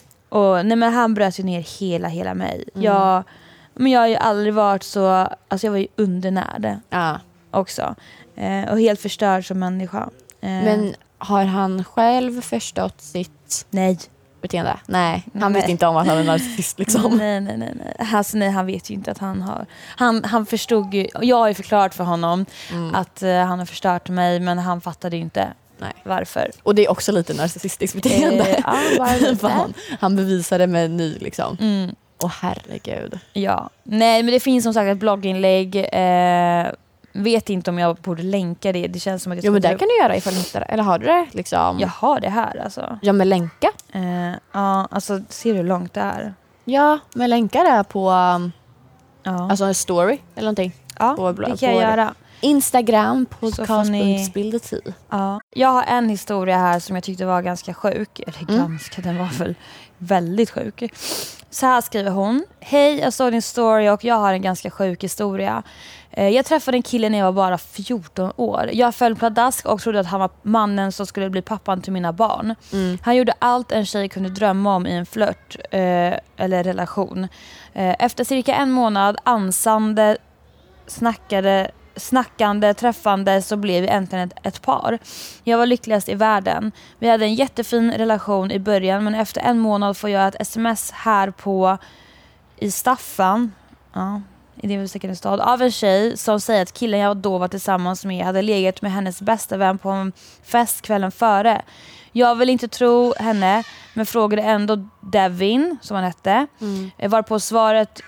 [SPEAKER 2] och nej, men han bröt ju ner hela, hela mig.
[SPEAKER 1] Mm.
[SPEAKER 2] Jag, men jag har ju aldrig varit så, alltså jag var ju undernärd
[SPEAKER 1] Ja.
[SPEAKER 2] också. Eh, och helt förstörd som människa. Eh,
[SPEAKER 1] Men har han själv förstått sitt
[SPEAKER 2] nej.
[SPEAKER 1] beteende? Nej, han
[SPEAKER 2] Nej.
[SPEAKER 1] vet inte om att han är narcissist liksom.
[SPEAKER 2] Nej, nej, nej, nej. Alltså, nej, han vet ju inte att han har... Han, han förstod ju... Jag har ju förklarat för honom
[SPEAKER 1] Mm.
[SPEAKER 2] att uh, han har förstört mig, men han fattade ju inte
[SPEAKER 1] Nej.
[SPEAKER 2] varför.
[SPEAKER 1] Och det är också lite narcissistiskt beteende.
[SPEAKER 2] Eh, ja, bara lite.
[SPEAKER 1] För han, han bevisade med en ny liksom.
[SPEAKER 2] Mm,
[SPEAKER 1] Åh herregud.
[SPEAKER 2] ja. Nej, men det finns som sagt ett blogginlägg. Eh, vet inte om jag borde länka det. Det känns som att jag
[SPEAKER 1] Jo men
[SPEAKER 2] ska
[SPEAKER 1] det
[SPEAKER 2] dra-
[SPEAKER 1] kan du göra ifall du hittar det. Eller har du det liksom?
[SPEAKER 2] Jag har det här alltså.
[SPEAKER 1] Ja men länka.
[SPEAKER 2] Eh, ja, alltså ser du hur långt det är?
[SPEAKER 1] Ja, men länka det på um,
[SPEAKER 2] Ja,
[SPEAKER 1] alltså en story eller någonting.
[SPEAKER 2] ja
[SPEAKER 1] på-
[SPEAKER 2] det kan
[SPEAKER 1] på
[SPEAKER 2] jag
[SPEAKER 1] det.
[SPEAKER 2] göra.
[SPEAKER 1] Instagram,
[SPEAKER 2] Så får
[SPEAKER 1] podcast
[SPEAKER 2] ni-
[SPEAKER 1] punkt spildetid.
[SPEAKER 2] Ja. Jag har en historia här som jag tyckte var ganska sjuk. Eller
[SPEAKER 1] Mm.
[SPEAKER 2] ganska, den var väl väldigt sjuk. Så här skriver hon. Hej, jag såg din story och jag har en ganska sjuk historia. Eh, Jag träffade en kille när jag var bara fjorton år. Jag föll pladask och trodde att han var mannen som skulle bli pappan till mina barn.
[SPEAKER 1] Mm.
[SPEAKER 2] Han gjorde allt en tjej kunde drömma om i en flört eh, eller relation. Eh, efter cirka en månad ansande, snackade, snackande, träffande så blev vi äntligen ett, ett par. Jag var lyckligast i världen. Vi hade en jättefin relation i början, men efter en månad får jag ett sms här på i Staffan. Ja. I det vill säkert en stad, av en tjej som säger att killen jag då var tillsammans med hade legat med hennes bästa vän på en fest kvällen före. Jag vill inte tro henne, men frågade ändå Devin, som han hette.
[SPEAKER 1] Mm.
[SPEAKER 2] Varpå svaret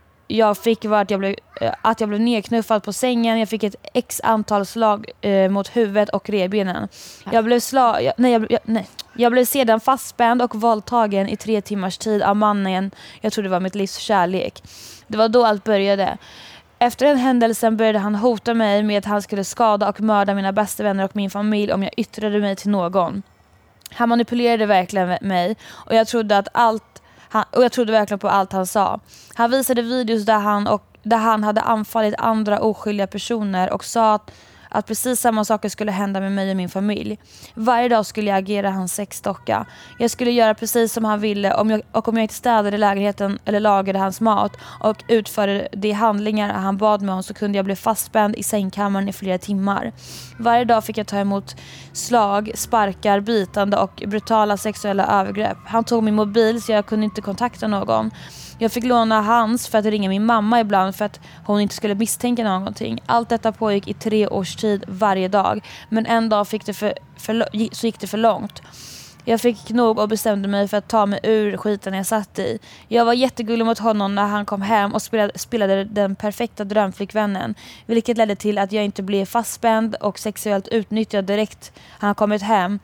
[SPEAKER 2] jag fick var att jag blev, att jag blev nedknuffad på sängen. Jag fick ett x antal slag eh, mot huvudet och revbenen. Jag blev slag, jag, nej, jag, jag, nej. Jag blev sedan fastspänd och våldtagen i tre timmars tid av mannen jag trodde var mitt livs kärlek. Det var då allt började. Efter den händelsen började han hota mig med att han skulle skada och mörda mina bästa vänner och min familj om jag yttrade mig till någon. Han manipulerade verkligen mig och jag trodde att allt han, och jag trodde verkligen på allt han sa. Han visade videos där han, och, där han hade anfallit andra oskyldiga personer och sa att, att precis samma saker skulle hända med mig och min familj. Varje dag skulle jag agera hans sexdocka. Jag skulle göra precis som han ville om jag, och om jag inte städade lägenheten eller lagade hans mat och utförde de handlingar han bad mig om så kunde jag bli fastspänd i sängkammaren i flera timmar. Varje dag fick jag ta emot slag, sparkar, bitande och brutala sexuella övergrepp. Han tog min mobil så jag kunde inte kontakta någon. Jag fick låna hans för att ringa min mamma ibland för att hon inte skulle misstänka någonting. Allt detta pågick i tre års tid varje dag. Men en dag fick det för, för, så gick det för långt. Jag fick nog och bestämde mig för att ta mig ur skiten jag satt i. Jag var jättegullig mot honom när han kom hem och spelade, spelade den perfekta drömflickvännen. Vilket ledde till att jag inte blev fastspänd och sexuellt utnyttjad direkt när han kommit hem.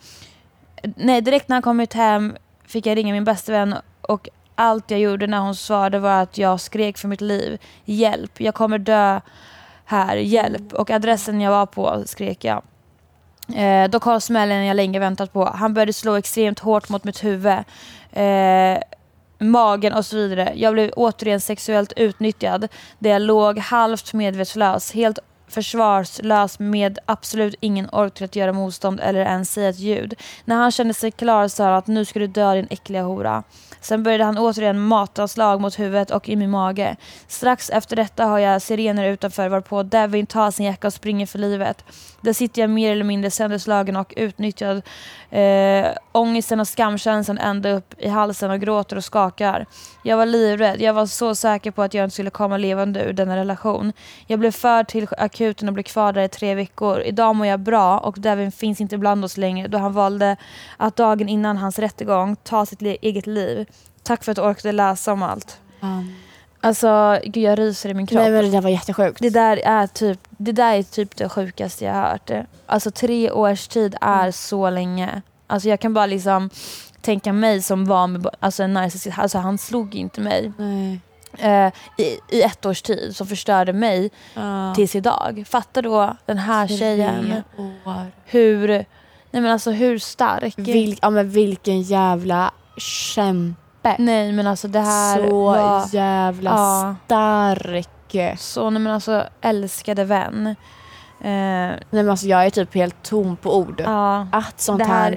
[SPEAKER 2] Nej, direkt när han kommit hem fick jag ringa min bästa vän och allt jag gjorde när hon svarade var att jag skrek för mitt liv. Hjälp, jag kommer dö här, hjälp. Och adressen jag var på skrek jag. Eh, då kom smällen jag länge väntat på. Han började slå extremt hårt mot mitt huvud. Eh, magen och så vidare. Jag blev återigen sexuellt utnyttjad. Där jag låg halvt medvetslös. Helt försvarslös med absolut ingen ork till att göra motstånd eller ens säga ett ljud. När han kände sig klar sa han att nu ska du dö din äckliga hora. Sen började han återigen matanslag mot huvudet och i min mage. Strax efter detta har jag sirener utanför varpå Devin tar sin jacka och springer för livet. Där sitter jag mer eller mindre sönderslagen och utnyttjad. Eh, ångesten och skamkänslan ända upp i halsen och gråter och skakar. Jag var livrädd. Jag var så säker på att jag inte skulle komma levande ur denna relation. Jag blev förd till akuten och blev kvar där i tre veckor. Idag mår jag bra och Devin finns inte bland oss längre då han valde att dagen innan hans rättegång ta sitt le- eget liv. Tack för att du orkade läsa om allt.
[SPEAKER 1] Um.
[SPEAKER 2] Alltså, gud jag ryser i min kropp.
[SPEAKER 1] Nej, men det där var jättesjukt.
[SPEAKER 2] Det där är typ det där är typ det sjukaste jag har hört. Alltså tre års tid är mm. så länge. Alltså jag kan bara liksom tänka mig som var med alltså en narcissist. Alltså han slog inte mig.
[SPEAKER 1] Nej.
[SPEAKER 2] Uh, i, i ett års tid som förstörde mig uh. tills idag. Fattar då den här tre tjejen
[SPEAKER 1] år.
[SPEAKER 2] hur nej men alltså hur stark.
[SPEAKER 1] Vil, ja men vilken jävla kämpe.
[SPEAKER 2] Nej men alltså det här
[SPEAKER 1] så
[SPEAKER 2] var,
[SPEAKER 1] jävla
[SPEAKER 2] ja.
[SPEAKER 1] stark.
[SPEAKER 2] Så nej men alltså älskade vän. Uh,
[SPEAKER 1] nej men alltså jag är typ helt tom på ord.
[SPEAKER 2] Uh,
[SPEAKER 1] att sånt
[SPEAKER 2] det här,
[SPEAKER 1] här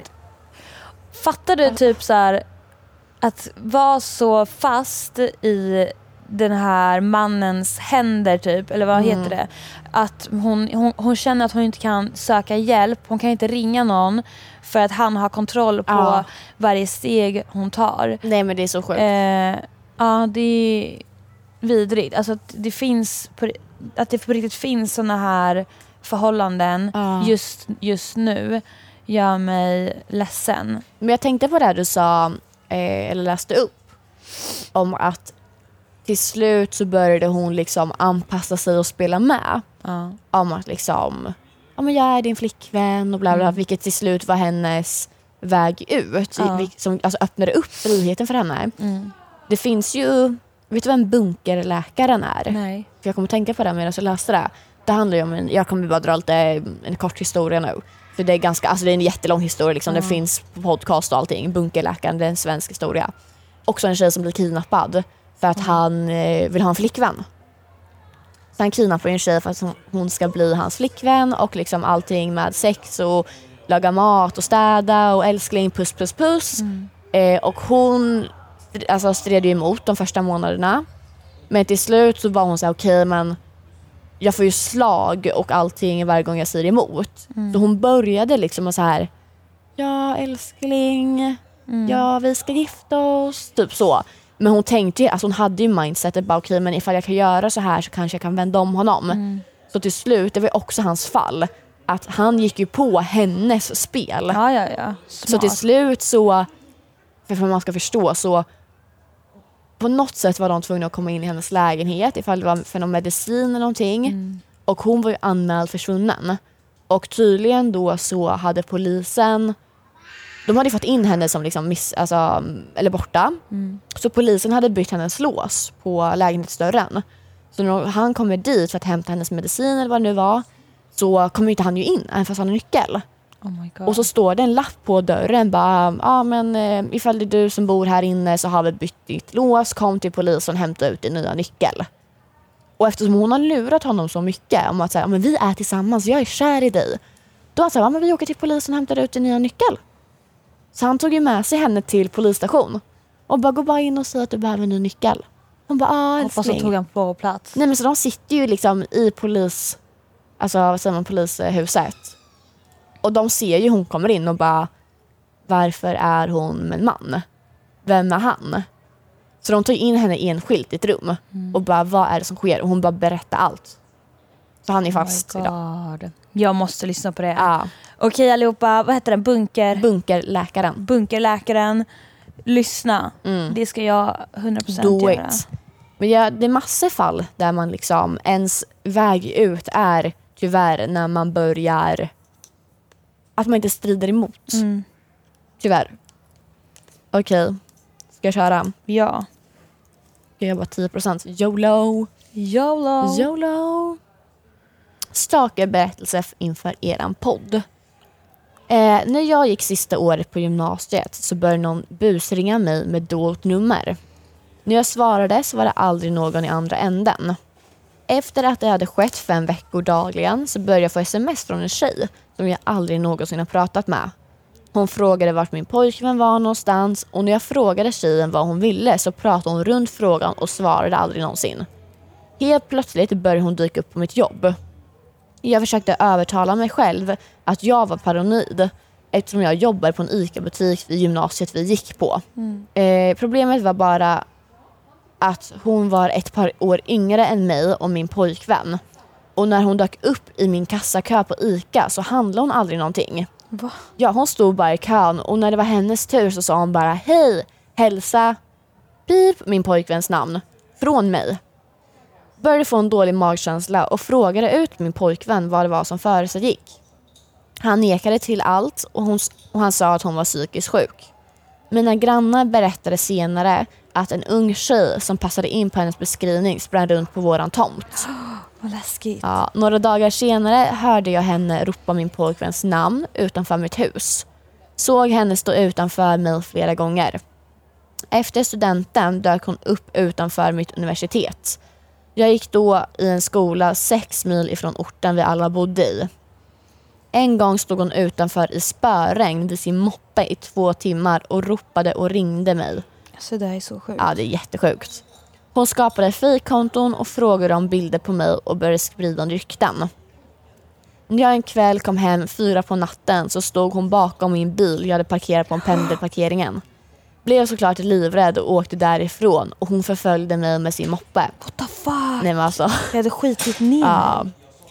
[SPEAKER 2] fattar du typ så här att vara så fast i den här mannens händer typ, eller vad mm. heter det, att hon, hon, hon känner att hon inte kan söka hjälp, hon kan inte ringa någon för att han har kontroll på ja. varje steg hon tar.
[SPEAKER 1] Nej men det är så sjukt.
[SPEAKER 2] Eh, ja det är vidrigt, alltså att det finns att det på riktigt finns såna här förhållanden ja. just, just nu gör mig ledsen.
[SPEAKER 1] Men jag tänkte på det du sa eh, eller läste upp om att till slut så började hon liksom anpassa sig och spela med.
[SPEAKER 2] Uh.
[SPEAKER 1] Om att liksom, ja men jag är din flickvän och bla bla, mm. vilket till slut var hennes väg ut. Uh. I, som alltså öppnade upp friheten för henne.
[SPEAKER 2] Mm.
[SPEAKER 1] Det finns ju, vet du vem bunkerläkaren är?
[SPEAKER 2] Nej.
[SPEAKER 1] För jag kommer tänka på det medan jag läste det. Det handlar ju om en, jag kommer bara dra lite en kort historia nu. För det är ganska, alltså det är en jättelång historia liksom. Uh. Det finns på podcast och allting. Bunkerläkaren, det är en svensk historia. Också en tjej som blir kidnappad. För att mm. han eh, vill ha en flickvän. Så han kidnappar en tjej för att hon ska bli hans flickvän. Och liksom allting med sex och laga mat och städa och älskling, puss, puss, puss.
[SPEAKER 2] Mm.
[SPEAKER 1] Eh, och hon alltså, stred ju emot de första månaderna. Men till slut så var hon så här, okej okay, men jag får ju slag och allting varje gång jag säger emot. Mm. Så hon började liksom så här, ja älskling, mm. ja vi ska gifta oss, typ så. Men hon tänkte ju, alltså hon hade ju mindsetet bara okej okay, men ifall jag kan göra så här så kanske jag kan vända om honom. Mm. Så till slut, det var också hans fall. Att han gick ju på hennes spel.
[SPEAKER 2] Ja, ja, ja. Smart.
[SPEAKER 1] Så till slut så, för att man ska förstå så på något sätt var de tvungna att komma in i hennes lägenhet ifall det var för någon medicin eller någonting. Mm. Och hon var ju anmäld försvunnen. Och tydligen då så hade polisen, de hade fått in henne som liksom miss, alltså, eller borta. Mm. Så polisen hade bytt hennes lås på lägenhetsdörren. Så när han kommer dit för att hämta hennes medicin eller vad det nu var, så kommer inte han ju in även fast han har nyckel.
[SPEAKER 2] Oh my God.
[SPEAKER 1] Och så står det en lapp på dörren bara, ja ah, men eh, ifall det är du som bor här inne så har vi bytt ditt lås, kom till polisen och hämta ut din nya nyckel. Och eftersom hon har lurat honom så mycket om att säga, men vi är tillsammans, jag är kär i dig. Då har han sagt, ja men vi åker till polisen och hämtar ut din nya nyckel. Så han tog ju med sig henne till polisstation och bara gå bara in och säga att du behöver en ny nyckel. Hon bara, ah älskling.
[SPEAKER 2] Och så tog han på plats.
[SPEAKER 1] Nej men så de sitter ju liksom i polis, alltså vad säger man, polishuset. Och de ser ju hon kommer in och bara, varför är hon med en man? Vem är han? Så de tog in henne enskilt i ett rum mm. och bara, vad är det som sker? Och hon bara berättar allt. Så han är fast
[SPEAKER 2] oh
[SPEAKER 1] idag.
[SPEAKER 2] Jag måste lyssna på det.
[SPEAKER 1] Ja.
[SPEAKER 2] Okej allihopa, vad heter den? Bunker?
[SPEAKER 1] Bunkerläkaren.
[SPEAKER 2] Bunkerläkaren. Lyssna. Mm. Det ska jag hundra procent
[SPEAKER 1] Do
[SPEAKER 2] göra.
[SPEAKER 1] It. Men ja, det är massor fall där man liksom, ens väg ut är tyvärr när man börjar, att man inte strider emot.
[SPEAKER 2] Mm.
[SPEAKER 1] Tyvärr. Okej. Okay. Ska jag köra?
[SPEAKER 2] Ja.
[SPEAKER 1] Jag jobbar tio procent. YOLO.
[SPEAKER 2] YOLO.
[SPEAKER 1] YOLO. Stalkerberättelse inför eran podd. Eh, när jag gick sista året på gymnasiet så började någon busringa mig med dolt nummer. När jag svarade så var det aldrig någon i andra änden. Efter att det hade skett fem veckor dagligen så började jag få sms från en tjej som jag aldrig någonsin har pratat med. Hon frågade vart min pojkvän var någonstans och när jag frågade tjejen vad hon ville så pratade hon runt frågan och svarade aldrig någonsin. Helt plötsligt började hon dyka upp på mitt jobb. Jag försökte övertala mig själv att jag var paranoid eftersom jag jobbade på en ICA-butik vid gymnasiet vi gick på. Mm. Eh, problemet var bara att hon var ett par år yngre än mig och min pojkvän. Och när hon dök upp i min kassakö på ICA så handlade hon aldrig någonting.
[SPEAKER 2] Va?
[SPEAKER 1] Ja, hon stod bara i kön och när det var hennes tur så sa hon bara hej, hälsa, pip min pojkväns namn från mig. Började få en dålig magkänsla och frågade ut min pojkvän vad det var som för sig gick. Han nekade till allt och, hon, och han sa att hon var psykiskt sjuk. Mina grannar berättade senare att en ung tjej som passade in på hennes beskrivning sprang runt på våran tomt.
[SPEAKER 2] Vad läskigt.
[SPEAKER 1] Ja, några dagar senare hörde jag henne ropa min pojkväns namn utanför mitt hus. Såg henne stå utanför mig flera gånger. Efter studenten dök hon upp utanför mitt universitet. Jag gick då i en skola sex mil ifrån orten vi alla bodde i. En gång stod hon utanför i spöregn vid sin moppe i två timmar och ropade och ringde mig.
[SPEAKER 2] Så det är så sjukt.
[SPEAKER 1] Ja, det är jättesjukt. Hon skapade fejkkonton och frågade om bilder på mig och började sprida rykten. När jag en kväll kom hem fyra på natten så stod hon bakom min bil jag hade parkerat på en pendelparkeringen. Blev såklart livrädd och åkte därifrån och hon förföljde mig med sin moppe.
[SPEAKER 2] What the fuck?
[SPEAKER 1] Nej, men alltså.
[SPEAKER 2] Jag hade skitit ner.
[SPEAKER 1] Ja.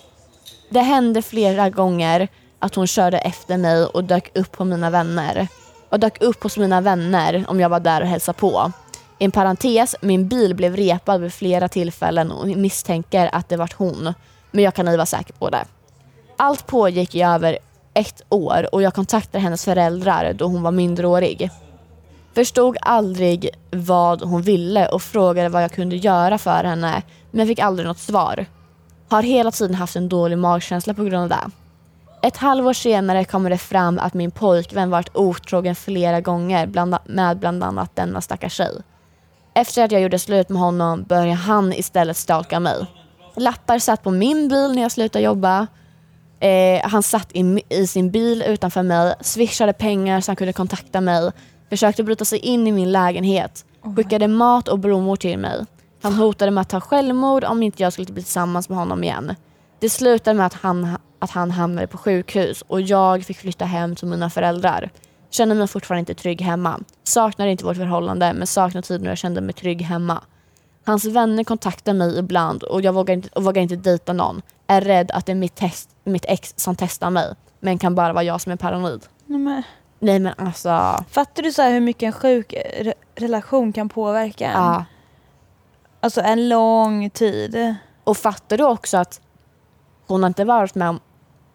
[SPEAKER 1] Det hände flera gånger att hon körde efter mig och dök upp på mina vänner. Och dök upp hos mina vänner om jag var där och hälsade på. I en parentes, min bil blev repad vid flera tillfällen och misstänker att det var hon. Men jag kan inte vara säker på det. Allt pågick i över ett år och jag kontaktade hennes föräldrar då hon var minderårig. Förstod aldrig vad hon ville och frågade vad jag kunde göra för henne, men jag fick aldrig något svar. Har hela tiden haft en dålig magkänsla på grund av det. Ett halvår senare kommer det fram att min pojkvän varit otrogen flera gånger bland, med bland annat denna stackars tjej. Efter att jag gjorde slut med honom började han istället stalka mig. Lappar satt på min bil när jag slutade jobba. Eh, han satt i, i sin bil utanför mig, swishade pengar så han kunde kontakta mig. Försökte bryta sig in i min lägenhet. Skickade mat och blommor till mig. Han hotade med att ta självmord om inte jag skulle bli tillsammans med honom igen. Det slutade med att han, att han hamnade på sjukhus och jag fick flytta hem till mina föräldrar. Känner mig fortfarande inte trygg hemma. Saknar inte vårt förhållande men saknar tiden när jag kände mig trygg hemma. Hans vänner kontaktar mig ibland och jag vågar inte, och vågar inte dejta någon. Är rädd att det är mitt, test, mitt ex som testar mig. Men kan bara vara jag som är paranoid.
[SPEAKER 2] Nej men,
[SPEAKER 1] Nej, men alltså...
[SPEAKER 2] Fattar du så här hur mycket en sjuk re- relation kan påverka en?
[SPEAKER 1] Ja.
[SPEAKER 2] Alltså en lång tid.
[SPEAKER 1] Och fattar du också att hon har inte varit med om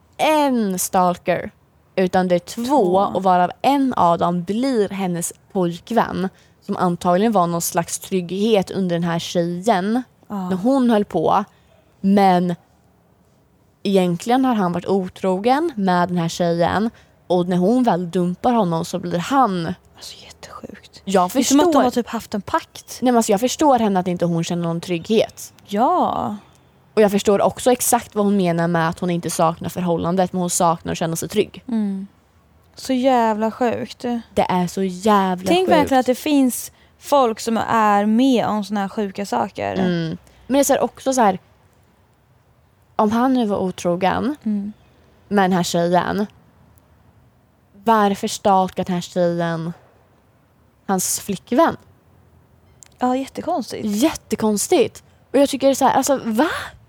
[SPEAKER 1] en stalker utan det är två, två. Och varav en av dem blir hennes pojkvän som antagligen var någon slags trygghet under den här tjejen ah. när hon höll på. Men egentligen har han varit otrogen med den här tjejen och när hon väl dumpar honom så blir han...
[SPEAKER 2] Alltså jättesjukt.
[SPEAKER 1] Jag förstår...
[SPEAKER 2] Det är som att de har typ haft en pakt.
[SPEAKER 1] Nej, men alltså, jag förstår henne att inte hon känner någon trygghet.
[SPEAKER 2] Ja.
[SPEAKER 1] Och jag förstår också exakt vad hon menar med att hon inte saknar förhållandet men hon saknar att känna sig trygg.
[SPEAKER 2] Mm. Så jävla sjukt.
[SPEAKER 1] Det är så jävla
[SPEAKER 2] Tänk
[SPEAKER 1] sjukt.
[SPEAKER 2] Tänk verkligen att det finns folk som är med om såna här sjuka saker.
[SPEAKER 1] Mm. Men det är också så här, om han nu var otrogen
[SPEAKER 2] mm.
[SPEAKER 1] med den här tjejen, varför stalkar den här tjejen hans flickvän?
[SPEAKER 2] Ja, jättekonstigt.
[SPEAKER 1] Jättekonstigt. Och jag tycker det är så här, alltså va?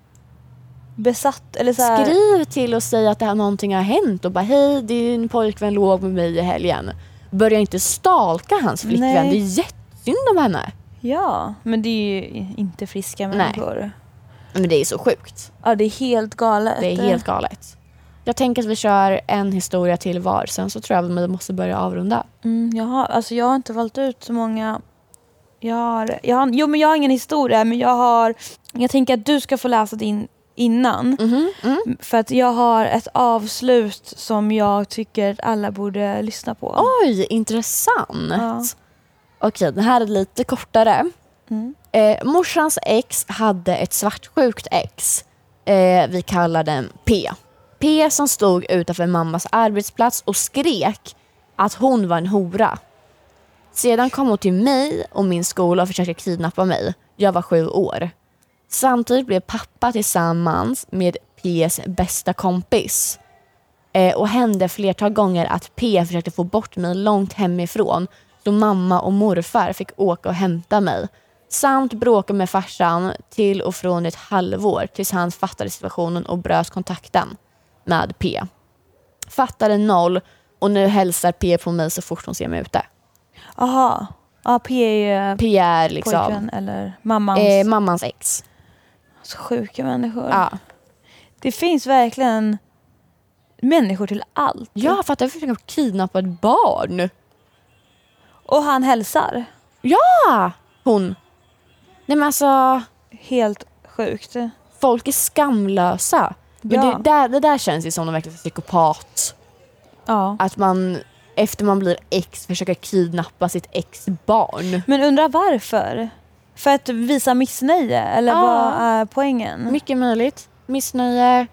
[SPEAKER 2] Besatt eller så här...
[SPEAKER 1] Skriv till och säg att det här någonting har hänt och bara hej, din pojkvän låg med mig i helgen. Börja inte stalka hans flickvän. Nej. Det är jättesynd om henne.
[SPEAKER 2] Ja, men det är ju inte friska människor.
[SPEAKER 1] Nej. Men det är så sjukt.
[SPEAKER 2] Ja, det är helt galet.
[SPEAKER 1] Det är helt galet. Jag tänker att vi kör en historia till var. Sen så tror jag att vi måste börja avrunda.
[SPEAKER 2] Mm, jag, har, alltså jag har inte valt ut så många... Jag har, jag har, jo, men jag har ingen historia. Men jag har... Jag tänker att du ska få läsa din innan.
[SPEAKER 1] Mm-hmm. Mm.
[SPEAKER 2] För att jag har ett avslut som jag tycker att alla borde lyssna på.
[SPEAKER 1] Oj, intressant.
[SPEAKER 2] Ja.
[SPEAKER 1] Okej, det här är lite kortare.
[SPEAKER 2] Mm.
[SPEAKER 1] Eh, morsans ex hade ett svartsjukt ex. Eh, vi kallar den P. P som stod utanför mammas arbetsplats och skrek att hon var en hora. Sedan kom hon till mig och min skola och försökte kidnappa mig. Jag var sju år. Samtidigt blev pappa tillsammans med P's bästa kompis. Eh, och hände flertal gånger att P försökte få bort mig långt hemifrån. Så mamma och morfar fick åka och hämta mig. Samt bråka med farsan till och från ett halvår tills han fattade situationen och bröt kontakten med P. Fattade noll och nu hälsar P på mig så fort hon ser mig ute.
[SPEAKER 2] Aha. Ja, P är ju
[SPEAKER 1] P är liksom
[SPEAKER 2] pojken eller mammans.
[SPEAKER 1] eh, mammans ex.
[SPEAKER 2] Så sjuka människor.
[SPEAKER 1] Ja.
[SPEAKER 2] Det finns verkligen människor till allt.
[SPEAKER 1] Jag fattar att jag försöker kidnappa ett barn.
[SPEAKER 2] Och han hälsar.
[SPEAKER 1] Ja, hon. Nej men alltså,
[SPEAKER 2] Helt sjukt.
[SPEAKER 1] folk är skamlösa. Men
[SPEAKER 2] Ja.
[SPEAKER 1] det, där, det där känns ju som en verkligen psykopat.
[SPEAKER 2] Ja.
[SPEAKER 1] Att man, efter man blir ex, försöker kidnappa sitt ex-barn.
[SPEAKER 2] Men undrar varför? För att visa missnöje? Eller
[SPEAKER 1] Ja.
[SPEAKER 2] vad är poängen?
[SPEAKER 1] Mycket möjligt. Missnöje.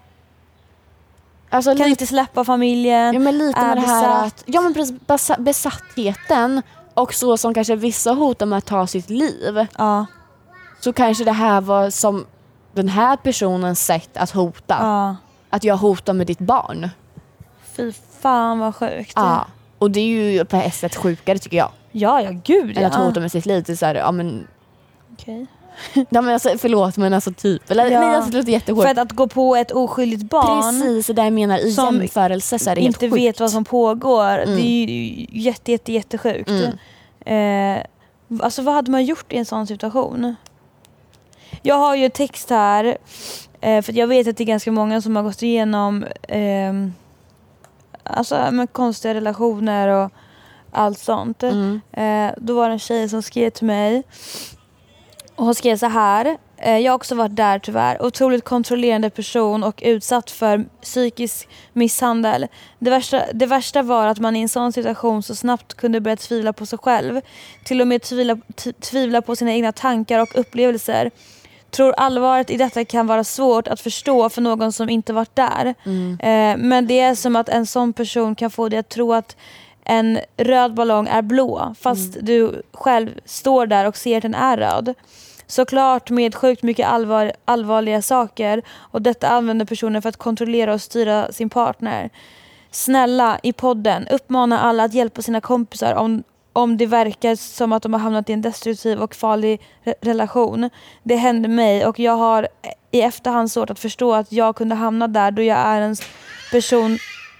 [SPEAKER 1] Alltså
[SPEAKER 2] Kan
[SPEAKER 1] lite,
[SPEAKER 2] inte släppa familjen.
[SPEAKER 1] ja, men lite
[SPEAKER 2] är
[SPEAKER 1] med det här
[SPEAKER 2] besatt.
[SPEAKER 1] att, ja men precis, besa- besattheten och så som kanske vissa hotar med att ta sitt liv.
[SPEAKER 2] Ja.
[SPEAKER 1] Så kanske det här var som den här personens sätt att hota.
[SPEAKER 2] Ja.
[SPEAKER 1] Att jag hotar med ditt barn.
[SPEAKER 2] Fy fan vad sjukt.
[SPEAKER 1] Ja. Och det är ju på ett sätt sjukare tycker jag.
[SPEAKER 2] Ja, ja gud
[SPEAKER 1] Än att
[SPEAKER 2] ja.
[SPEAKER 1] hota med sitt liv. Det är så här, ja men,
[SPEAKER 2] Okej.
[SPEAKER 1] ja, men alltså, förlåt men alltså typ. Eller,
[SPEAKER 2] Ja.
[SPEAKER 1] nej, alltså, det låter jättehårt.
[SPEAKER 2] För att, att gå på ett oskyldigt barn
[SPEAKER 1] Precis, det där jag menar i
[SPEAKER 2] som
[SPEAKER 1] jämförelse så är det helt
[SPEAKER 2] inte
[SPEAKER 1] sjukt.
[SPEAKER 2] vet vad som pågår.
[SPEAKER 1] Mm.
[SPEAKER 2] Det är ju jätte, jätte, jättesjukt.
[SPEAKER 1] Mm.
[SPEAKER 2] Eh, alltså vad hade man gjort i en sån situation? Jag har ju text här. Eh, för jag vet att det är ganska många som har gått igenom eh, alltså, med konstiga relationer och allt sånt.
[SPEAKER 1] Mm.
[SPEAKER 2] Eh, då var det en tjej som skrev till mig. Och hon skrev så här. Eh, jag har också varit där tyvärr. Otroligt kontrollerande person och utsatt för psykisk misshandel. Det värsta, det värsta var att man i en sån situation så snabbt kunde börja tvivla på sig själv. Till och med tvivla, t- tvivla på sina egna tankar och upplevelser. Tror allvaret i detta kan vara svårt att förstå för någon som inte varit där.
[SPEAKER 1] Mm.
[SPEAKER 2] Eh, men det är som att en sån person kan få dig att tro att en röd ballong är blå fast
[SPEAKER 1] Mm.
[SPEAKER 2] du själv står där och ser att den är röd. Såklart med sjukt mycket allvar, allvarliga saker och detta använder personen för att kontrollera och styra sin partner. Snälla, i podden, uppmana alla att hjälpa sina kompisar om, om det verkar som att de har hamnat i en destruktiv och farlig re- relation. Det hände mig och jag har i efterhand svårt att förstå att jag kunde hamna där då jag är en person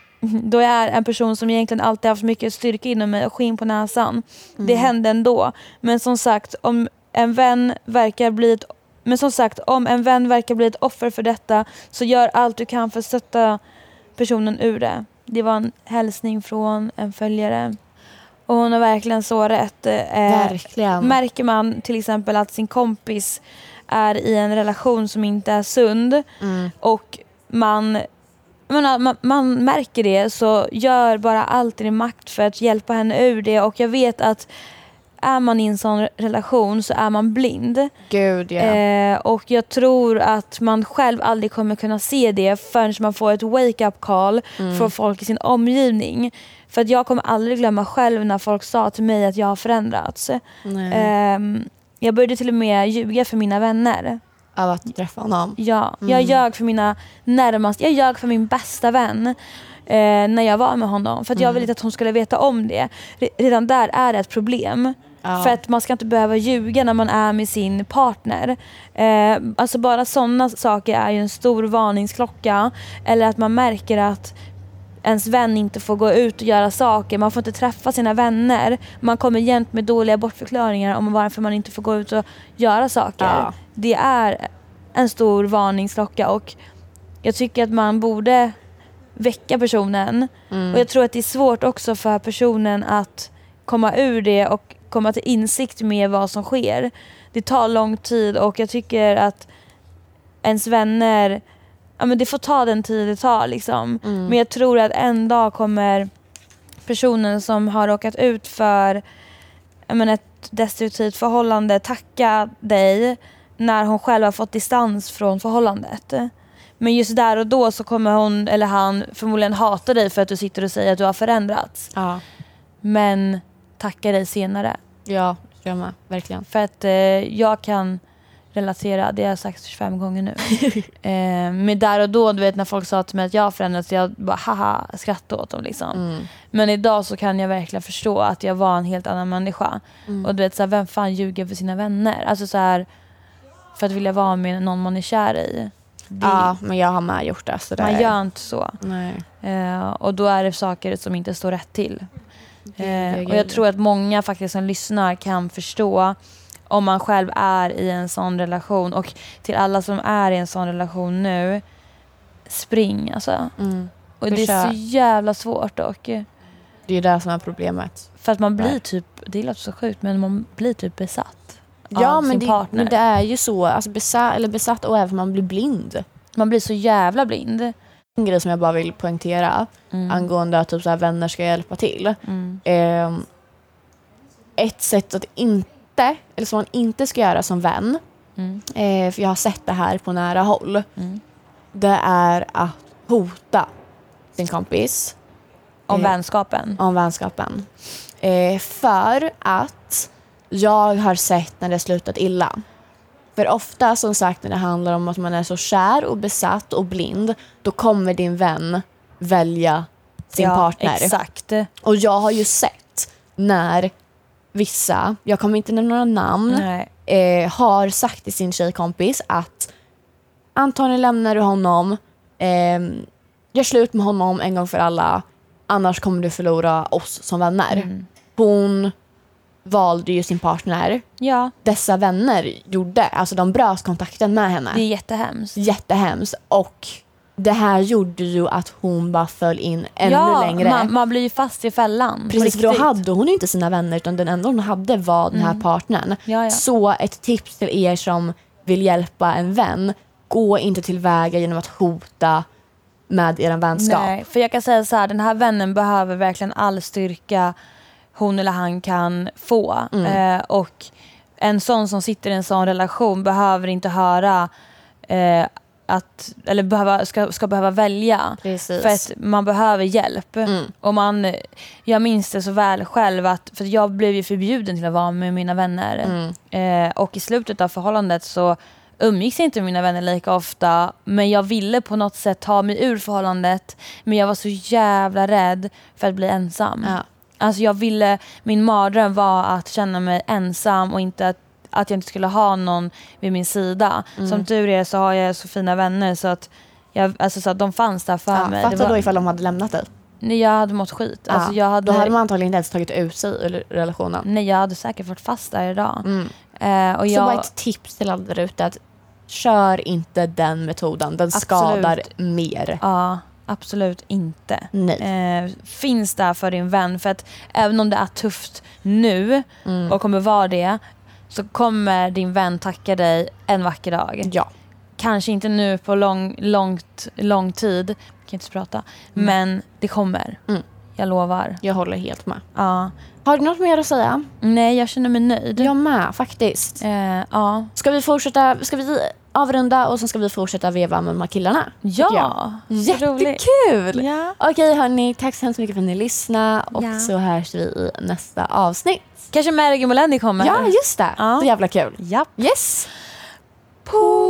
[SPEAKER 2] då jag är en person som egentligen alltid haft mycket styrka inom mig och skinn på näsan.
[SPEAKER 1] Mm.
[SPEAKER 2] Det hände ändå. Men som sagt, om en vän verkar bli ett, men som sagt, om en vän verkar bli ett offer för detta så gör allt du kan för att stötta personen ur det. Det var en hälsning från en följare. Och hon har verkligen så rätt. Eh,
[SPEAKER 1] Verkligen.
[SPEAKER 2] Märker man till exempel att sin kompis är i en relation som inte är sund
[SPEAKER 1] Mm.
[SPEAKER 2] och man Man, man, man märker det, så gör bara allt i din makt för att hjälpa henne ur det. Och jag vet att är man i en sån relation så är man blind.
[SPEAKER 1] Gud, ja.
[SPEAKER 2] Eh, och jag tror att man själv aldrig kommer kunna se det förrän man får ett wake-up call
[SPEAKER 1] Mm.
[SPEAKER 2] från folk i sin omgivning. För att jag kommer aldrig glömma själv när folk sa till mig att jag har förändrats.
[SPEAKER 1] Nej.
[SPEAKER 2] Eh, jag började till och med ljuga för mina vänner.
[SPEAKER 1] Av att träffa honom.
[SPEAKER 2] Ja,
[SPEAKER 1] Mm.
[SPEAKER 2] jag ljög för mina närmaste, jag ljög för min bästa vän eh, när jag var med honom. För att jag
[SPEAKER 1] Mm.
[SPEAKER 2] ville att hon skulle veta om det. Re- Redan där är det ett problem.
[SPEAKER 1] Ja.
[SPEAKER 2] För att man ska inte behöva ljuga när man är med sin partner. Eh, alltså bara sådana saker är ju en stor varningsklocka. Eller att man märker att ens vän inte får gå ut och göra saker. Man får inte träffa sina vänner. Man kommer jämt med dåliga bortförklaringar om varför man inte får gå ut och göra saker.
[SPEAKER 1] Ja.
[SPEAKER 2] Det är en stor varningsklocka och jag tycker att man borde väcka personen.
[SPEAKER 1] Mm.
[SPEAKER 2] Och jag tror att det är svårt också för personen att komma ur det och komma till insikt med vad som sker. Det tar lång tid och jag tycker att ens vänner, ja, men det får ta den tid det tar liksom. Mm. Men jag tror att en dag kommer personen som har råkat ut för, jag menar, ett destruktivt förhållande tacka dig när hon själv har fått distans från förhållandet. Men just där och då så kommer hon eller han förmodligen hata dig för att du sitter och säger att du har förändrats.
[SPEAKER 1] Ja. Men
[SPEAKER 2] tacka dig senare.
[SPEAKER 1] Ja, jag med. Verkligen.
[SPEAKER 2] För att eh, jag kan relatera, det har jag sagt tjugofem gånger nu. eh, men där och då, du vet, när folk sa till mig att jag har förändrats, jag bara haha, skrattade åt dem liksom. Mm. Men idag så kan jag verkligen förstå att jag var en helt annan människa. Mm. Och du vet, så här, vem fan ljuger för sina vänner? Alltså så här, för att vilja vara med någon man är kär i. Det,
[SPEAKER 1] ja, men jag har med gjort det. Så det
[SPEAKER 2] man
[SPEAKER 1] är...
[SPEAKER 2] gör inte så.
[SPEAKER 1] Nej.
[SPEAKER 2] Eh, och då är det saker som inte står rätt till. Eh, och jag tror att många faktiskt som lyssnar kan förstå om man själv är i en sån relation. Och till alla som är i en sån relation nu, spring alltså. Mm. Och det är så jävla svårt dock.
[SPEAKER 1] Det är det som är problemet.
[SPEAKER 2] För att man blir typ, det låter så sjukt, men man blir typ besatt.
[SPEAKER 1] Ja, men det, men det är ju så. Alltså besatt, eller besatt och även man blir blind.
[SPEAKER 2] Man blir så jävla blind.
[SPEAKER 1] En grej som jag bara vill poängtera mm. angående att typ så här, vänner ska hjälpa till. Mm. Eh, ett sätt att inte, eller som man inte ska göra som vän, mm. eh, för jag har sett det här på nära håll, mm. det är att hota sin kompis.
[SPEAKER 2] Om eh, vänskapen?
[SPEAKER 1] Om vänskapen. Eh, för att jag har sett när det slutat illa. För ofta, som sagt, när det handlar om att man är så kär och besatt och blind, då kommer din vän välja sin ja, partner.
[SPEAKER 2] Exakt.
[SPEAKER 1] Och jag har ju sett när vissa, jag kommer inte nämna några namn, eh, har sagt till sin tjejkompis att antagligen lämnar du honom, eh, gör slut med honom en gång för alla, annars kommer du förlora oss som vänner. Mm. Hon valde ju sin partner. Ja. Dessa vänner gjorde, alltså de bröt kontakten med henne.
[SPEAKER 2] Det är jättehemskt.
[SPEAKER 1] Jättehemskt. Och det här gjorde ju att hon bara föll in ännu
[SPEAKER 2] ja,
[SPEAKER 1] längre.
[SPEAKER 2] Man, man blir ju fast i fällan.
[SPEAKER 1] Precis, för då hade hon ju inte sina vänner, utan den enda hon hade var den här mm. partnern. Ja, ja. Så ett tips till er som vill hjälpa en vän, gå inte tillväga genom att hota med er vänskap.
[SPEAKER 2] Nej, för jag kan säga så här, den här vännen behöver verkligen all styrka hon eller han kan få. Mm. Eh, och en sån som sitter i en sån relation behöver inte höra eh, att, eller behöva, ska, ska behöva välja.
[SPEAKER 1] Precis.
[SPEAKER 2] För att man behöver hjälp. Mm. Och man, jag minns det så väl själv att, för jag blev ju förbjuden till att vara med mina vänner. Mm. Eh, och i slutet av förhållandet så umgicks inte mina vänner lika ofta, men jag ville på något sätt ta mig ur förhållandet, men jag var så jävla rädd för att bli ensam. Ja. Alltså jag ville, min mardröm var att känna mig ensam och inte att, att jag inte skulle ha någon vid min sida. Mm. Som tur är så har jag så fina vänner så att, jag, alltså så att de fanns där för ja, mig.
[SPEAKER 1] Fattar då ifall de hade lämnat dig?
[SPEAKER 2] Nej, jag hade mått skit. Ja, alltså jag hade,
[SPEAKER 1] då hade man antagligen inte ens tagit ut sig ur relationen.
[SPEAKER 2] Nej, jag hade säkert varit fast där idag. Mm.
[SPEAKER 1] Eh, och så jag, bara ett tips till alla där ute, att kör inte den metoden. Den absolut. Skadar mer.
[SPEAKER 2] Ja, absolut inte.
[SPEAKER 1] Nej.
[SPEAKER 2] Eh, finns där för din vän. För att även om det är tufft nu mm. och kommer vara det, så kommer din vän tacka dig en vacker dag.
[SPEAKER 1] Ja.
[SPEAKER 2] Kanske inte nu på lång, långt, lång tid. Jag kan inte prata. Mm. Men det kommer. Mm. Jag lovar.
[SPEAKER 1] Jag håller helt med.
[SPEAKER 2] Ja.
[SPEAKER 1] Har du något mer att säga?
[SPEAKER 2] Nej, jag känner mig nöjd.
[SPEAKER 1] Jag med, faktiskt.
[SPEAKER 2] Eh, ja.
[SPEAKER 1] Ska vi fortsätta, ska vi avrunda och sen ska vi fortsätta veva med de här killarna?
[SPEAKER 2] Ja,
[SPEAKER 1] jättekul!
[SPEAKER 2] Ja.
[SPEAKER 1] Okej hörni, tack så hemskt mycket för att ni lyssnade. Och ja. Så hörs vi i nästa avsnitt.
[SPEAKER 2] Kanske Mergi Molendi kommer.
[SPEAKER 1] Ja, just det. Ja. Så jävla kul.
[SPEAKER 2] Japp.
[SPEAKER 1] Yes.
[SPEAKER 2] På